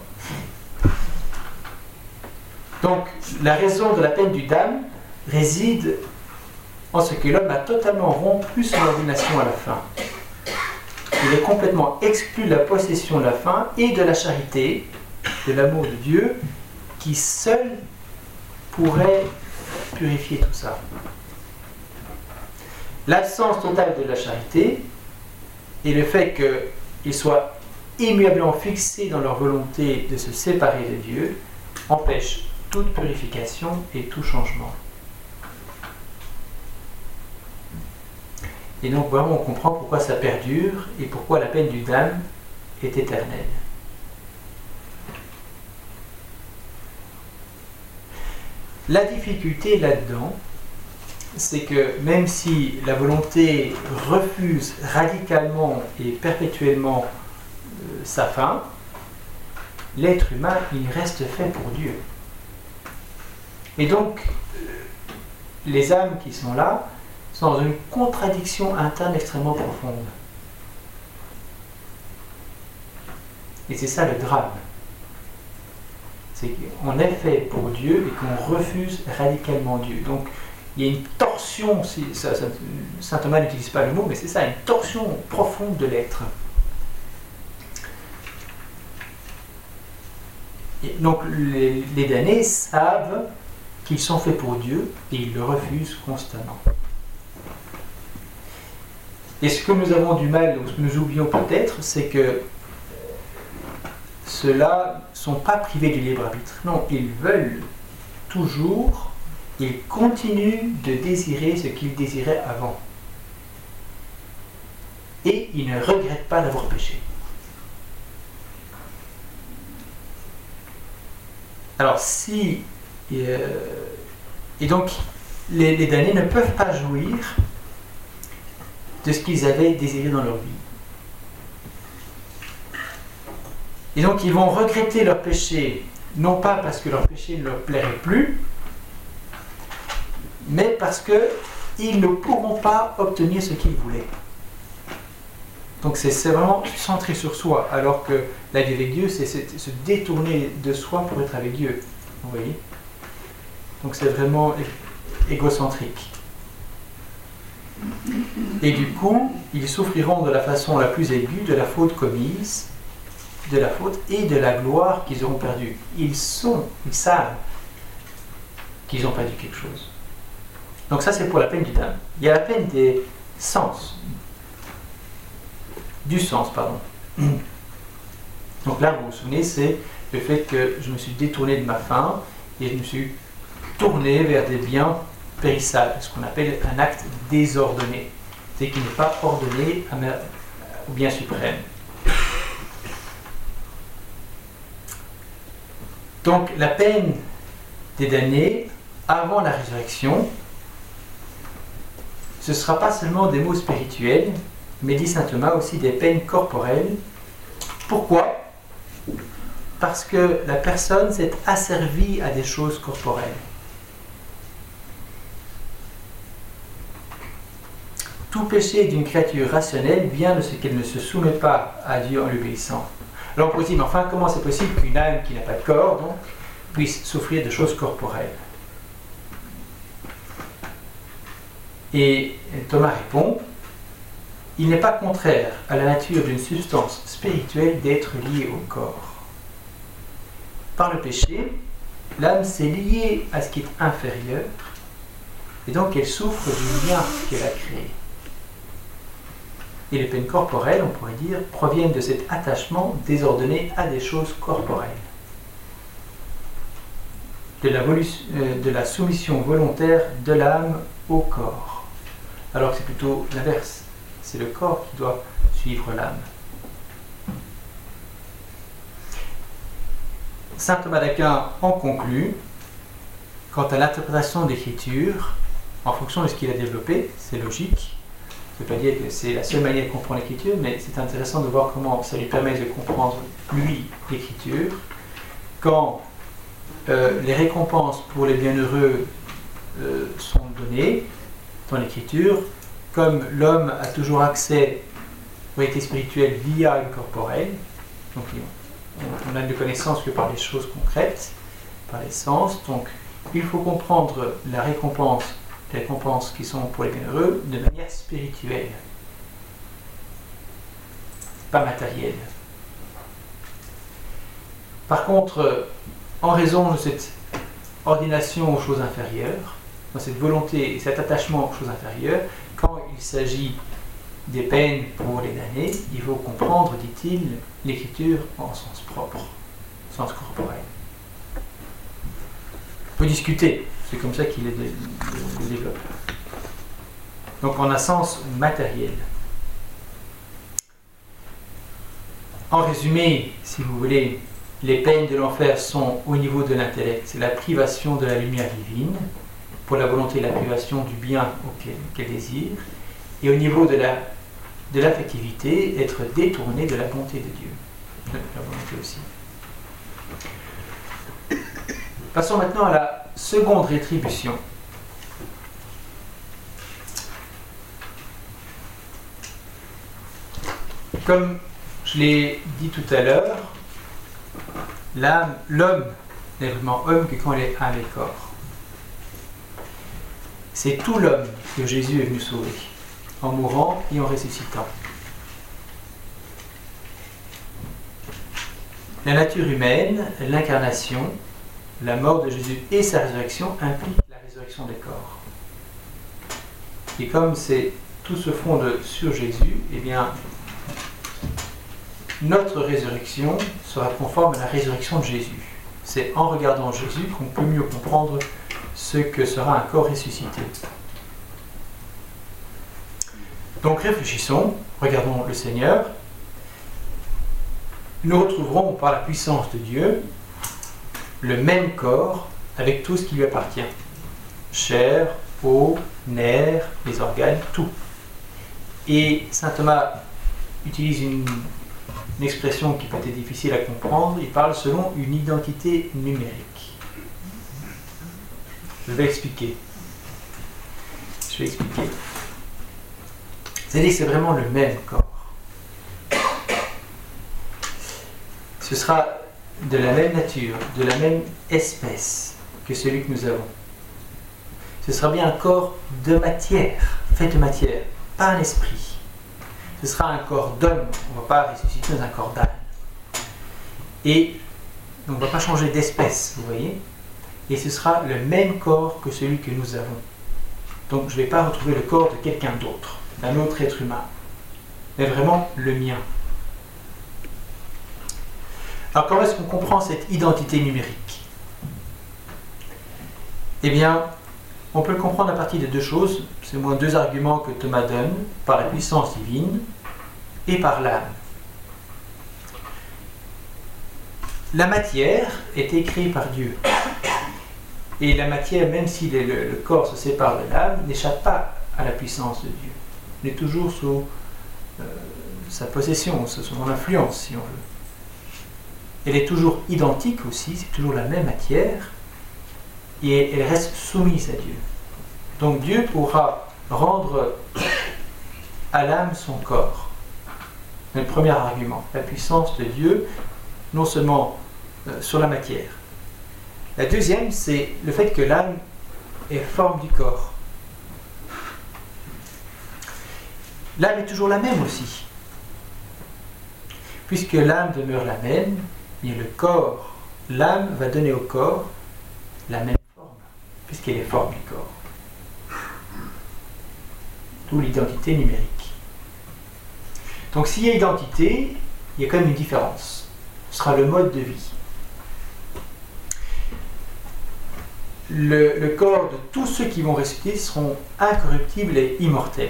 Donc, la raison de la peine du damné réside en ce que l'homme a totalement rompu son ordination à la fin. Il est complètement exclu de la possession de la faim et de la charité, de l'amour de Dieu, qui seul pourrait purifier tout ça. L'absence totale de la charité et le fait qu'ils soient immuablement fixés dans leur volonté de se séparer de Dieu empêchent toute purification et tout changement. Et donc vraiment on comprend pourquoi ça perdure et pourquoi la peine du damné est éternelle. La difficulté là-dedans, c'est que même si la volonté refuse radicalement et perpétuellement euh, sa fin, l'être humain, il reste fait pour Dieu. Et donc, euh, les âmes qui sont là sont dans une contradiction interne extrêmement profonde. Et c'est ça le drame. C'est qu'on est fait pour Dieu et qu'on refuse radicalement Dieu. Donc, il y a une torsion, si, ça, ça, saint Thomas n'utilise pas le mot, mais c'est ça, une torsion profonde de l'être. Et donc, les, les damnés savent qu'ils sont faits pour Dieu et ils le refusent constamment. Et ce que nous avons du mal, ou ce que nous oublions peut-être, c'est que ceux-là ne sont pas privés du libre arbitre. Non, ils veulent toujours, ils continuent de désirer ce qu'ils désiraient avant. Et ils ne regrettent pas d'avoir péché. Alors si... Euh, et donc, les, les damnés ne peuvent pas jouir de ce qu'ils avaient désiré dans leur vie. Et donc ils vont regretter leur péché, non pas parce que leur péché ne leur plairait plus, mais parce qu'ils ne pourront pas obtenir ce qu'ils voulaient. Donc c'est vraiment centré sur soi, alors que la vie avec Dieu, c'est se détourner de soi pour être avec Dieu. Vous voyez ? Donc c'est vraiment égocentrique. Et du coup, ils souffriront de la façon la plus aiguë de la faute commise, de la faute et de la gloire qu'ils auront perdue. Ils sont, ils savent qu'ils ont perdu quelque chose. Donc ça c'est pour la peine du damné. Il y a la peine des sens. Du sens, pardon. Donc là, vous vous souvenez, c'est le fait que je me suis détourné de ma faim et je me suis tourné vers des biens périssables, ce qu'on appelle un acte désordonné, c'est qui n'est pas ordonné à ma, au bien suprême. Donc la peine des damnés avant la résurrection, ce ne sera pas seulement des maux spirituels, mais dit saint Thomas aussi des peines corporelles. Pourquoi ? Parce que la personne s'est asservie à des choses corporelles. Tout péché d'une créature rationnelle vient de ce qu'elle ne se soumet pas à Dieu en l'obéissant. Alors on peut dire, mais enfin, comment c'est possible qu'une âme qui n'a pas de corps donc, puisse souffrir de choses corporelles ? Et Thomas répond, il n'est pas contraire à la nature d'une substance spirituelle d'être liée au corps. Par le péché, l'âme s'est liée à ce qui est inférieur, et donc elle souffre du lien qu'elle a créé. Et les peines corporelles, on pourrait dire, proviennent de cet attachement désordonné à des choses corporelles. De la, euh, de la soumission volontaire de l'âme au corps. Alors que c'est plutôt l'inverse. C'est le corps qui doit suivre l'âme. Saint Thomas d'Aquin en conclut, quant à l'interprétation de l'Écriture, en fonction de ce qu'il a développé, c'est logique. Je ne veux pas dire que c'est la seule manière de comprendre l'Écriture, mais c'est intéressant de voir comment ça lui permet de comprendre, lui, l'Écriture. Quand euh, les récompenses pour les bienheureux euh, sont données dans l'Écriture, comme l'homme a toujours accès aux vérités spirituelles via une corporelle, donc on n'a de connaissance que par les choses concrètes, par les sens, donc il faut comprendre la récompense, les récompenses qui sont pour les bienheureux de manière spirituelle, pas matérielle. Par contre, en raison de cette ordination aux choses inférieures, dans cette volonté et cet attachement aux choses inférieures, quand il s'agit des peines pour les damnés, il faut comprendre, dit-il, l'Écriture en sens propre, sens corporel. On peut discuter, c'est comme ça qu'il le développe. Donc en un sens matériel. En résumé, si vous voulez, les peines de l'enfer sont au niveau de l'intellect, c'est la privation de la lumière divine, pour la volonté et la privation du bien auquel qu'elle désire, et au niveau de la de l'affectivité, être détourné de la bonté de Dieu. De la volonté aussi. Passons maintenant à la seconde rétribution. Comme je l'ai dit tout à l'heure, l'âme, l'homme n'est vraiment homme que quand il est âme et corps. C'est tout l'homme que Jésus est venu sauver, en mourant et en ressuscitant. La nature humaine, l'incarnation, la mort de Jésus et sa résurrection impliquent la résurrection des corps. Et comme c'est tout se fonde sur Jésus, eh bien, notre résurrection sera conforme à la résurrection de Jésus. C'est en regardant Jésus qu'on peut mieux comprendre ce que sera un corps ressuscité. Donc réfléchissons, regardons le Seigneur. Nous retrouverons par la puissance de Dieu le même corps avec tout ce qui lui appartient. Chair, peau, nerfs, les organes, tout. Et saint Thomas utilise une, une expression qui peut être difficile à comprendre. Il parle selon une identité numérique. Je vais expliquer. Je vais expliquer. C'est-à-dire que c'est vraiment le même corps. Ce sera de la même nature, de la même espèce que celui que nous avons. Ce sera bien un corps de matière, fait de matière, pas un esprit. Ce sera un corps d'homme, on ne va pas ressusciter dans un corps d'âne. Et on ne va pas changer d'espèce, vous voyez. Et ce sera le même corps que celui que nous avons. Donc je ne vais pas retrouver le corps de quelqu'un d'autre, d'un autre être humain, mais vraiment le mien. Alors comment est-ce qu'on comprend cette identité numérique? Eh bien, on peut le comprendre à partir de deux choses, c'est moins deux arguments que Thomas donne, par la puissance divine et par l'âme. La matière était créée par Dieu. Et la matière, même si le, le corps se sépare de l'âme, n'échappe pas à la puissance de Dieu. Il est toujours sous euh, sa possession, sous son influence, si on veut. Elle est toujours identique aussi, c'est toujours la même matière, et elle reste soumise à Dieu. Donc Dieu pourra rendre à l'âme son corps. C'est le premier argument, la puissance de Dieu, non seulement euh, sur la matière. La deuxième, c'est le fait que l'âme est forme du corps. L'âme est toujours la même aussi. Puisque l'âme demeure la même, mais le corps, l'âme va donner au corps la même forme, puisqu'elle est forme du corps. D'où l'identité numérique. Donc s'il y a identité, il y a quand même une différence. Ce sera le mode de vie. Le, le corps de tous ceux qui vont ressusciter seront incorruptibles et immortels.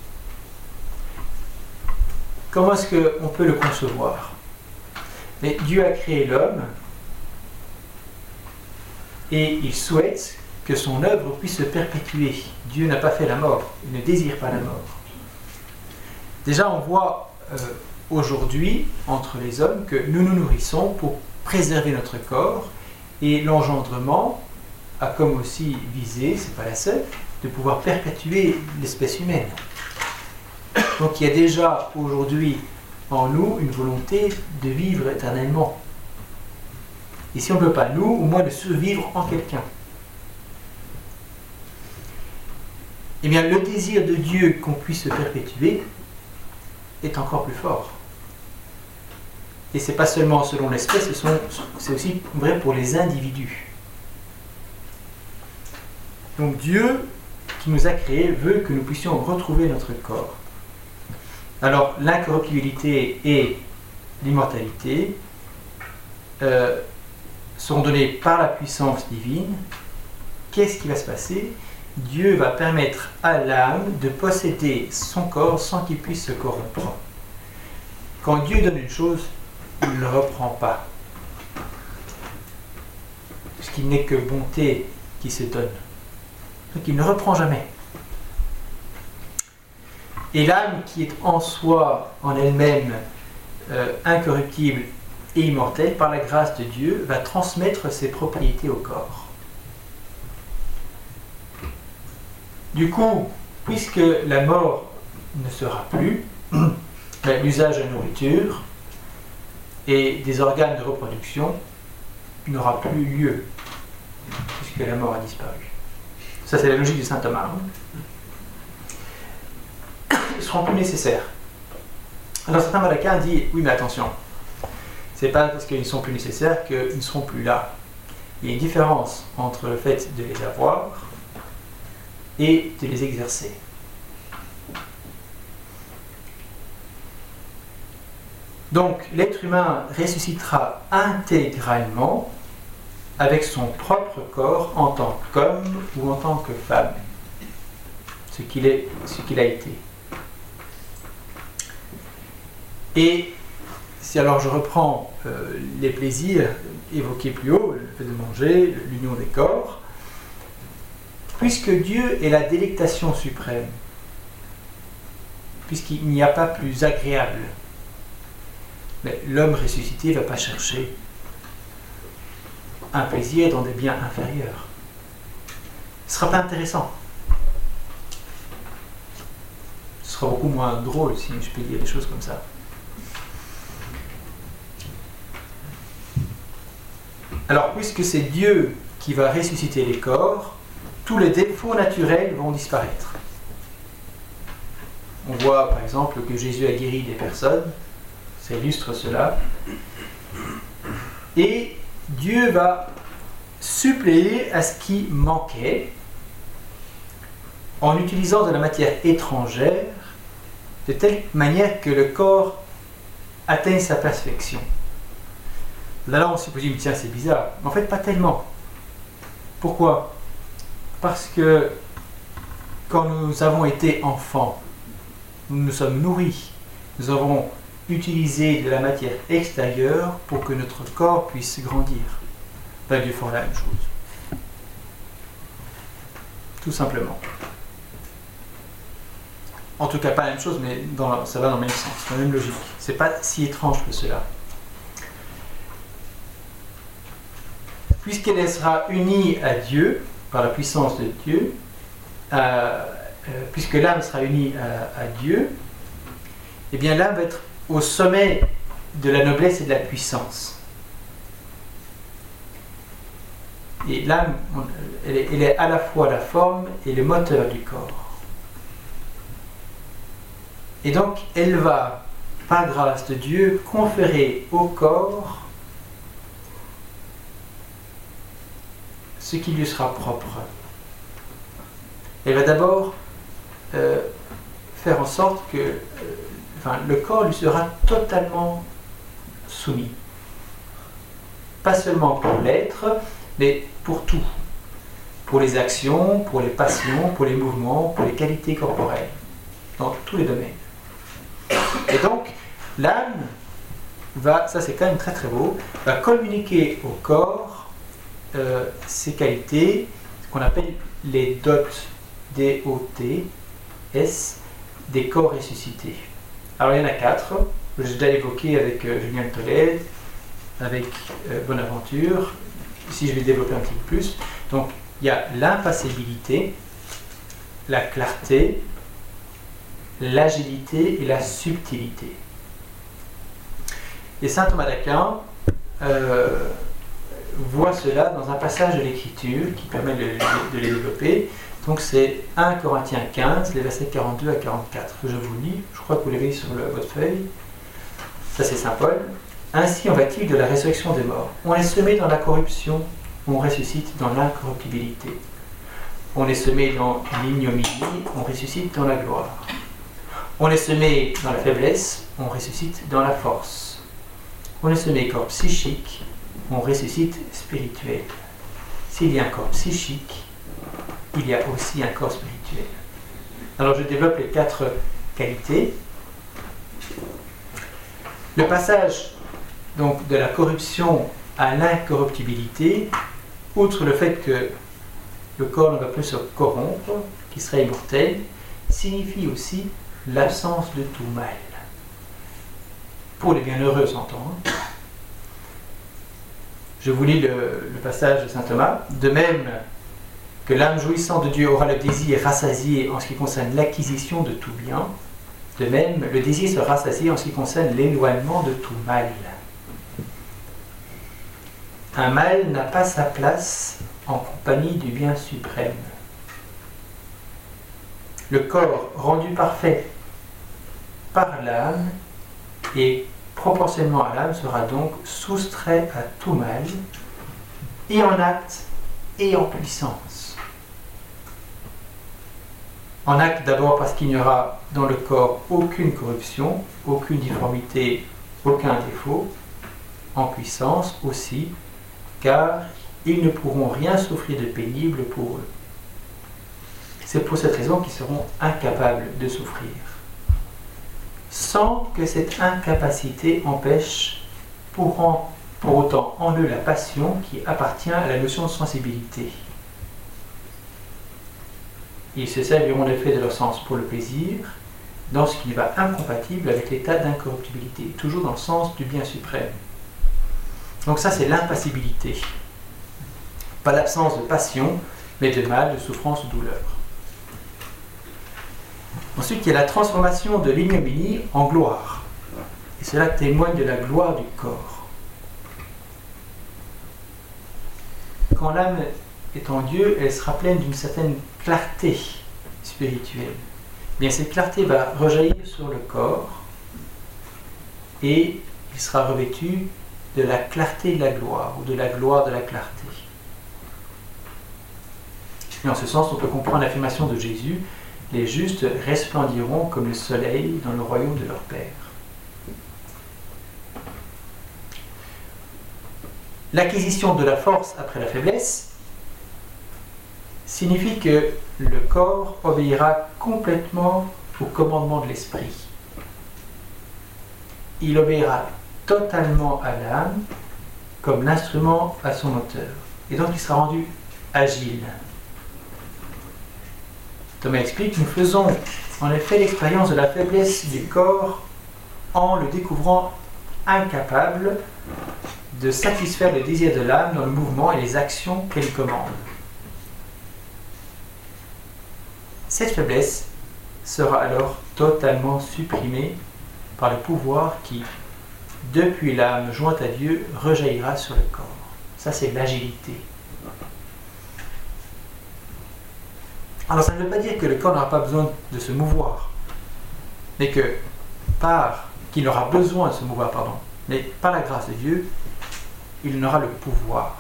Comment est-ce qu'on peut le concevoir? Mais Dieu a créé l'homme et il souhaite que son œuvre puisse se perpétuer. Dieu n'a pas fait la mort, il ne désire pas la mort. Déjà, on voit euh, aujourd'hui, entre les hommes, que nous nous nourrissons pour préserver notre corps, et l'engendrement a comme aussi visé, c'est pas la seule, de pouvoir perpétuer l'espèce humaine. Donc il y a déjà aujourd'hui en nous une volonté de vivre éternellement. Et si on ne peut pas nous, au moins de survivre en quelqu'un. Eh bien, le désir de Dieu qu'on puisse se perpétuer est encore plus fort. Et ce n'est pas seulement selon l'espèce, c'est aussi vrai pour les individus. Donc Dieu, qui nous a créés, veut que nous puissions retrouver notre corps. Alors, l'incorruptibilité et l'immortalité euh, sont données par la puissance divine. Qu'est-ce qui va se passer? Dieu va permettre à l'âme de posséder son corps sans qu'il puisse se corrompre. Quand Dieu donne une chose, il ne le reprend pas. Puisqu'il n'est que bonté qui se donne. Donc il ne reprend jamais. Et l'âme qui est en soi, en elle-même, euh, incorruptible et immortelle, par la grâce de Dieu, va transmettre ses propriétés au corps. Du coup, puisque la mort ne sera plus, l'usage de la nourriture et des organes de reproduction n'aura plus lieu, puisque la mort a disparu. Ça, c'est la logique de saint Thomas. Ils seront plus nécessaires. Alors, certains Malachiens disent, oui, mais attention, c'est pas parce qu'ils ne sont plus nécessaires qu'ils ne seront plus là. Il y a une différence entre le fait de les avoir et de les exercer. Donc, l'être humain ressuscitera intégralement avec son propre corps en tant qu'homme ou en tant que femme, ce qu'il est, ce qu'il a été. Et si alors je reprends euh, les plaisirs évoqués plus haut, le fait de manger, l'union des corps, puisque Dieu est la délectation suprême, puisqu'il n'y a pas plus agréable, mais l'homme ressuscité ne va pas chercher un plaisir dans des biens inférieurs. Ce ne sera pas intéressant. Ce sera beaucoup moins drôle, si je peux dire des choses comme ça. Alors, puisque c'est Dieu qui va ressusciter les corps, tous les défauts naturels vont disparaître. On voit par exemple que Jésus a guéri des personnes, ça illustre cela. Et Dieu va suppléer à ce qui manquait en utilisant de la matière étrangère de telle manière que le corps atteigne sa perfection. Là, là on se dit, tiens, c'est bizarre. Mais en fait, pas tellement. Pourquoi? Parce que quand nous avons été enfants, nous nous sommes nourris. Nous avons utilisé de la matière extérieure pour que notre corps puisse grandir. Ben, Dieu fera la même chose. Tout simplement. En tout cas, pas la même chose, mais dans, ça va dans le même sens, dans la même logique. C'est pas si étrange que cela. Puisqu'elle sera unie à Dieu, par la puissance de Dieu, euh, euh, puisque l'âme sera unie à, à Dieu, eh bien l'âme va être au sommet de la noblesse et de la puissance. Et l'âme, elle est, elle est à la fois la forme et le moteur du corps. Et donc, elle va, par grâce de Dieu, conférer au corps ce qui lui sera propre. Elle va d'abord euh, faire en sorte que euh, enfin, le corps lui sera totalement soumis. Pas seulement pour l'être, mais pour tout. Pour les actions, pour les passions, pour les mouvements, pour les qualités corporelles. Dans tous les domaines. Et donc, l'âme va, ça c'est quand même très très beau, va communiquer au corps euh, ses qualités, ce qu'on appelle les dots, D O T S, des corps ressuscités. Alors il y en a quatre, que j'ai déjà évoqué avec euh, Julien Tolède, avec euh, Bonaventure. Ici je vais développer un petit peu plus. Donc il y a l'impassibilité, la clarté, l'agilité et la subtilité. Et saint Thomas d'Aquin euh, voit cela dans un passage de l'Écriture qui permet de, de les développer. Donc c'est un Corinthiens quinze, les versets quarante-deux à quarante-quatre, que je vous lis. Je crois que vous l'avez sur le, votre feuille. Ça c'est saint Paul. Ainsi en va-t-il de la résurrection des morts. On est semé dans la corruption, on ressuscite dans l'incorruptibilité. On est semé dans l'ignominie, on ressuscite dans la gloire. On est semé dans la faiblesse, on ressuscite dans la force. On est semé corps psychique, on ressuscite spirituel. S'il y a un corps psychique, il y a aussi un corps spirituel. Alors je développe les quatre qualités. Le passage donc de la corruption à l'incorruptibilité, outre le fait que le corps ne va plus se corrompre, qu'il serait immortel, signifie aussi l'absence de tout mal. Pour les bienheureux, s'entend. Je vous lis le, le passage de saint Thomas. De même que l'âme jouissant de Dieu aura le désir rassasié en ce qui concerne l'acquisition de tout bien, de même le désir se rassasie en ce qui concerne l'éloignement de tout mal. Un mal n'a pas sa place en compagnie du bien suprême. Le corps rendu parfait par l'âme et proportionnellement à l'âme sera donc soustrait à tout mal, et en acte et en puissance. En acte d'abord parce qu'il n'y aura dans le corps aucune corruption, aucune difformité, aucun défaut. En puissance aussi, car ils ne pourront rien souffrir de pénible pour eux. C'est pour cette raison qu'ils seront incapables de souffrir, sans que cette incapacité empêche pour, en, pour autant en eux la passion qui appartient à la notion de sensibilité. Ils se serviront des faits de leur sens pour le plaisir, dans ce qui va incompatible avec l'état d'incorruptibilité, toujours dans le sens du bien suprême. Donc ça c'est l'impassibilité. Pas l'absence de passion, mais de mal, de souffrance ou de douleur. Ensuite, il y a la transformation de l'ignominie en gloire. Et cela témoigne de la gloire du corps. Quand l'âme est en Dieu, elle sera pleine d'une certaine clarté spirituelle. Bien, cette clarté va rejaillir sur le corps et il sera revêtu de la clarté de la gloire ou de la gloire de la clarté. Et en ce sens, on peut comprendre l'affirmation de Jésus: les justes resplendiront comme le soleil dans le royaume de leur Père. l'acquisition de la force après la faiblesse signifie que le corps obéira complètement au commandement de l'esprit. Il obéira totalement à l'âme comme l'instrument à son moteur. Et donc il sera rendu agile. Thomas explique, nous faisons en effet l'expérience de la faiblesse du corps en le découvrant incapable de satisfaire le désir de l'âme dans le mouvement et les actions qu'elle commande. Cette faiblesse sera alors totalement supprimée par le pouvoir qui, depuis l'âme jointe à Dieu, rejaillira sur le corps. Ça, c'est l'agilité. Alors, ça ne veut pas dire que le corps n'aura pas besoin de se mouvoir, mais que par qu'il aura besoin de se mouvoir, pardon, mais par la grâce de Dieu, il en aura le pouvoir.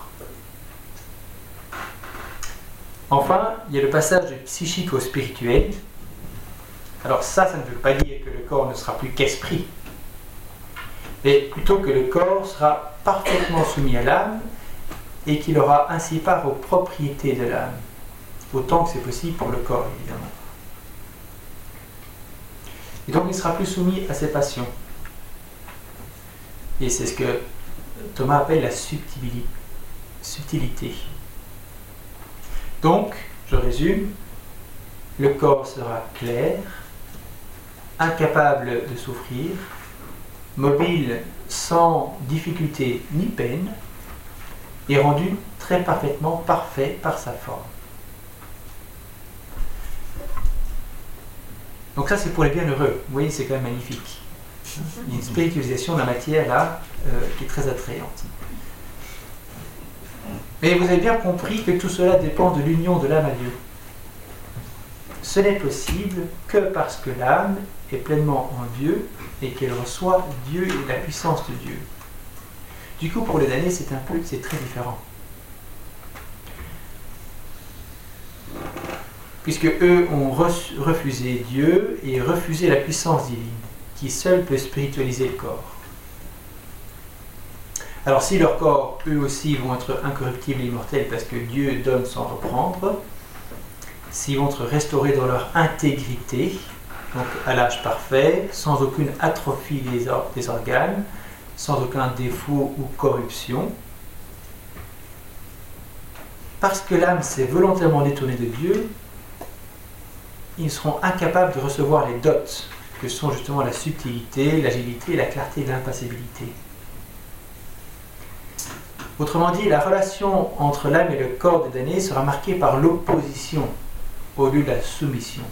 Enfin, il y a le passage du psychique au spirituel. Alors ça, ça ne veut pas dire que le corps ne sera plus qu'esprit, mais plutôt que le corps sera parfaitement soumis à l'âme et qu'il aura ainsi part aux propriétés de l'âme, autant que c'est possible pour le corps, évidemment. Et donc il ne sera plus soumis à ses passions. Et c'est ce que Thomas appelle la subtilité. Donc, je résume, le corps sera clair, incapable de souffrir, mobile sans difficulté ni peine, et rendu très parfaitement parfait par sa forme. Donc ça, c'est pour les bienheureux. Vous voyez, c'est quand même magnifique. Il y a une spiritualisation de la matière là euh, qui est très attrayante. Mais vous avez bien compris que tout cela dépend de l'union de l'âme à Dieu. Ce n'est possible que parce que l'âme est pleinement en Dieu et qu'elle reçoit Dieu et la puissance de Dieu. Du coup, pour les damnés, c'est un peu, c'est très différent. Puisque eux ont refusé Dieu et refusé la puissance divine, qui seule peut spiritualiser le corps. Alors si leurs corps, eux aussi, vont être incorruptibles et immortels parce que Dieu donne sans reprendre, s'ils vont être restaurés dans leur intégrité, donc à l'âge parfait, sans aucune atrophie des, or- des organes, sans aucun défaut ou corruption, parce que l'âme s'est volontairement détournée de Dieu, ils seront incapables de recevoir les dots, que sont justement la subtilité, l'agilité, la clarté et l'impassibilité. Autrement dit, la relation entre l'âme et le corps des damnés sera marquée par l'opposition au lieu de la soumission.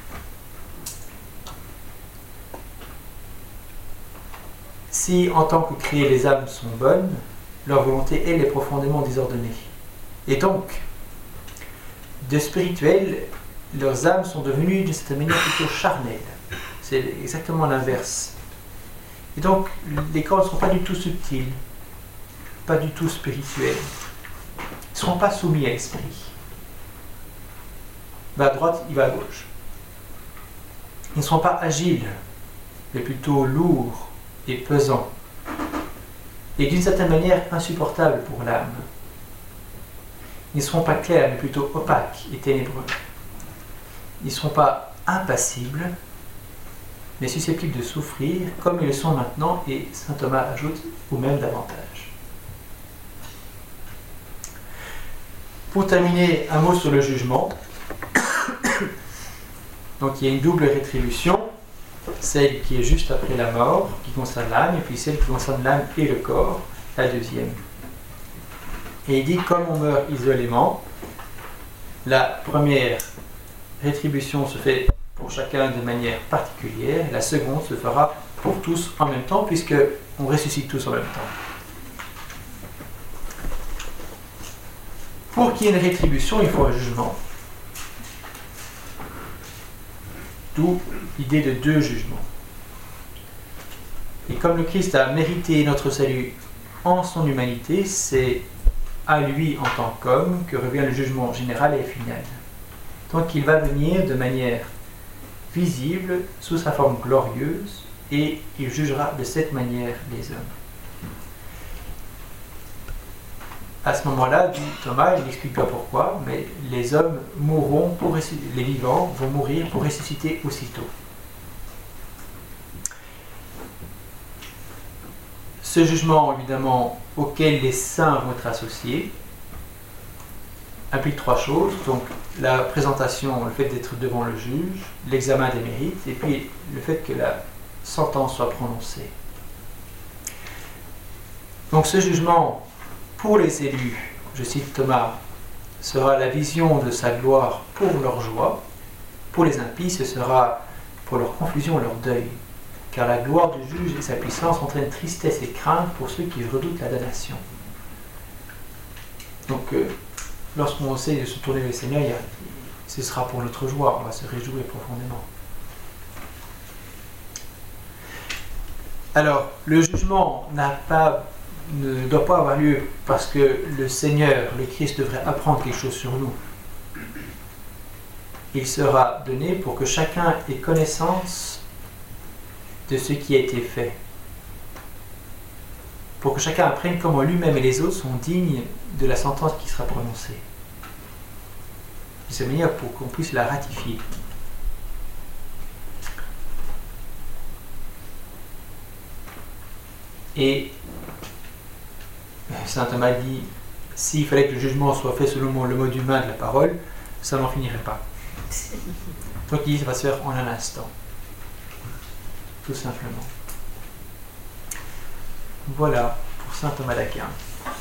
Si, en tant que créées, les âmes sont bonnes, leur volonté, elle, est profondément désordonnée. Et donc, de spirituel, leurs âmes sont devenues d'une certaine manière plutôt charnelles. C'est exactement l'inverse. Et donc, les corps ne sont pas du tout subtils, pas du tout spirituels. Ils ne seront pas soumis à l'esprit. Il va à droite, il va à gauche. Ils ne seront pas agiles, mais plutôt lourds et pesants. Et d'une certaine manière insupportables pour l'âme. Ils ne seront pas clairs, mais plutôt opaques et ténébreux. Ils ne seront pas impassibles, mais susceptibles de souffrir, comme ils le sont maintenant, et saint Thomas ajoute, ou même davantage. Pour terminer, un mot sur le jugement. Donc il y a une double rétribution, celle qui est juste après la mort, qui concerne l'âme, et puis celle qui concerne l'âme et le corps, la deuxième. Et il dit, comme on meurt isolément, la première rétribution se fait pour chacun de manière particulière, la seconde se fera pour tous en même temps, puisque on ressuscite tous en même temps. Pour qu'il y ait une rétribution, il faut un jugement. D'où l'idée de deux jugements. Et comme le Christ a mérité notre salut en son humanité, c'est à lui en tant qu'homme que revient le jugement général et final. Donc il va venir de manière visible, sous sa forme glorieuse, et il jugera de cette manière les hommes. à ce moment-là, dit Thomas, il n'explique pas pourquoi, mais les hommes mourront, pour ressusciter, les vivants vont mourir pour ressusciter aussitôt. Ce jugement, évidemment, auquel les saints vont être associés, implique trois choses. Donc, la présentation, le fait d'être devant le juge, l'examen des mérites, et puis le fait que la sentence soit prononcée. Donc, ce jugement, pour les élus, je cite Thomas, sera la vision de sa gloire pour leur joie. Pour les impies, ce sera pour leur confusion et leur deuil. Car la gloire du juge et sa puissance entraînent tristesse et crainte pour ceux qui redoutent la damnation. Donc, euh, lorsqu'on essaie de se tourner vers le Seigneur, il y a, ce sera pour notre joie, on va se réjouir profondément. Alors, le jugement n'a pas, ne doit pas avoir lieu parce que le Seigneur, le Christ, devrait apprendre quelque chose sur nous. Il sera donné pour que chacun ait connaissance de ce qui a été fait. Pour que chacun apprenne comment lui-même et les autres sont dignes de la sentence qui sera prononcée. De cette manière, pour qu'on puisse la ratifier. Et saint Thomas dit, s'il fallait que le jugement soit fait selon le mode humain de la parole, ça n'en finirait pas. Donc il dit, ça va se faire en un instant. Tout simplement. Voilà pour saint Thomas d'Aquin.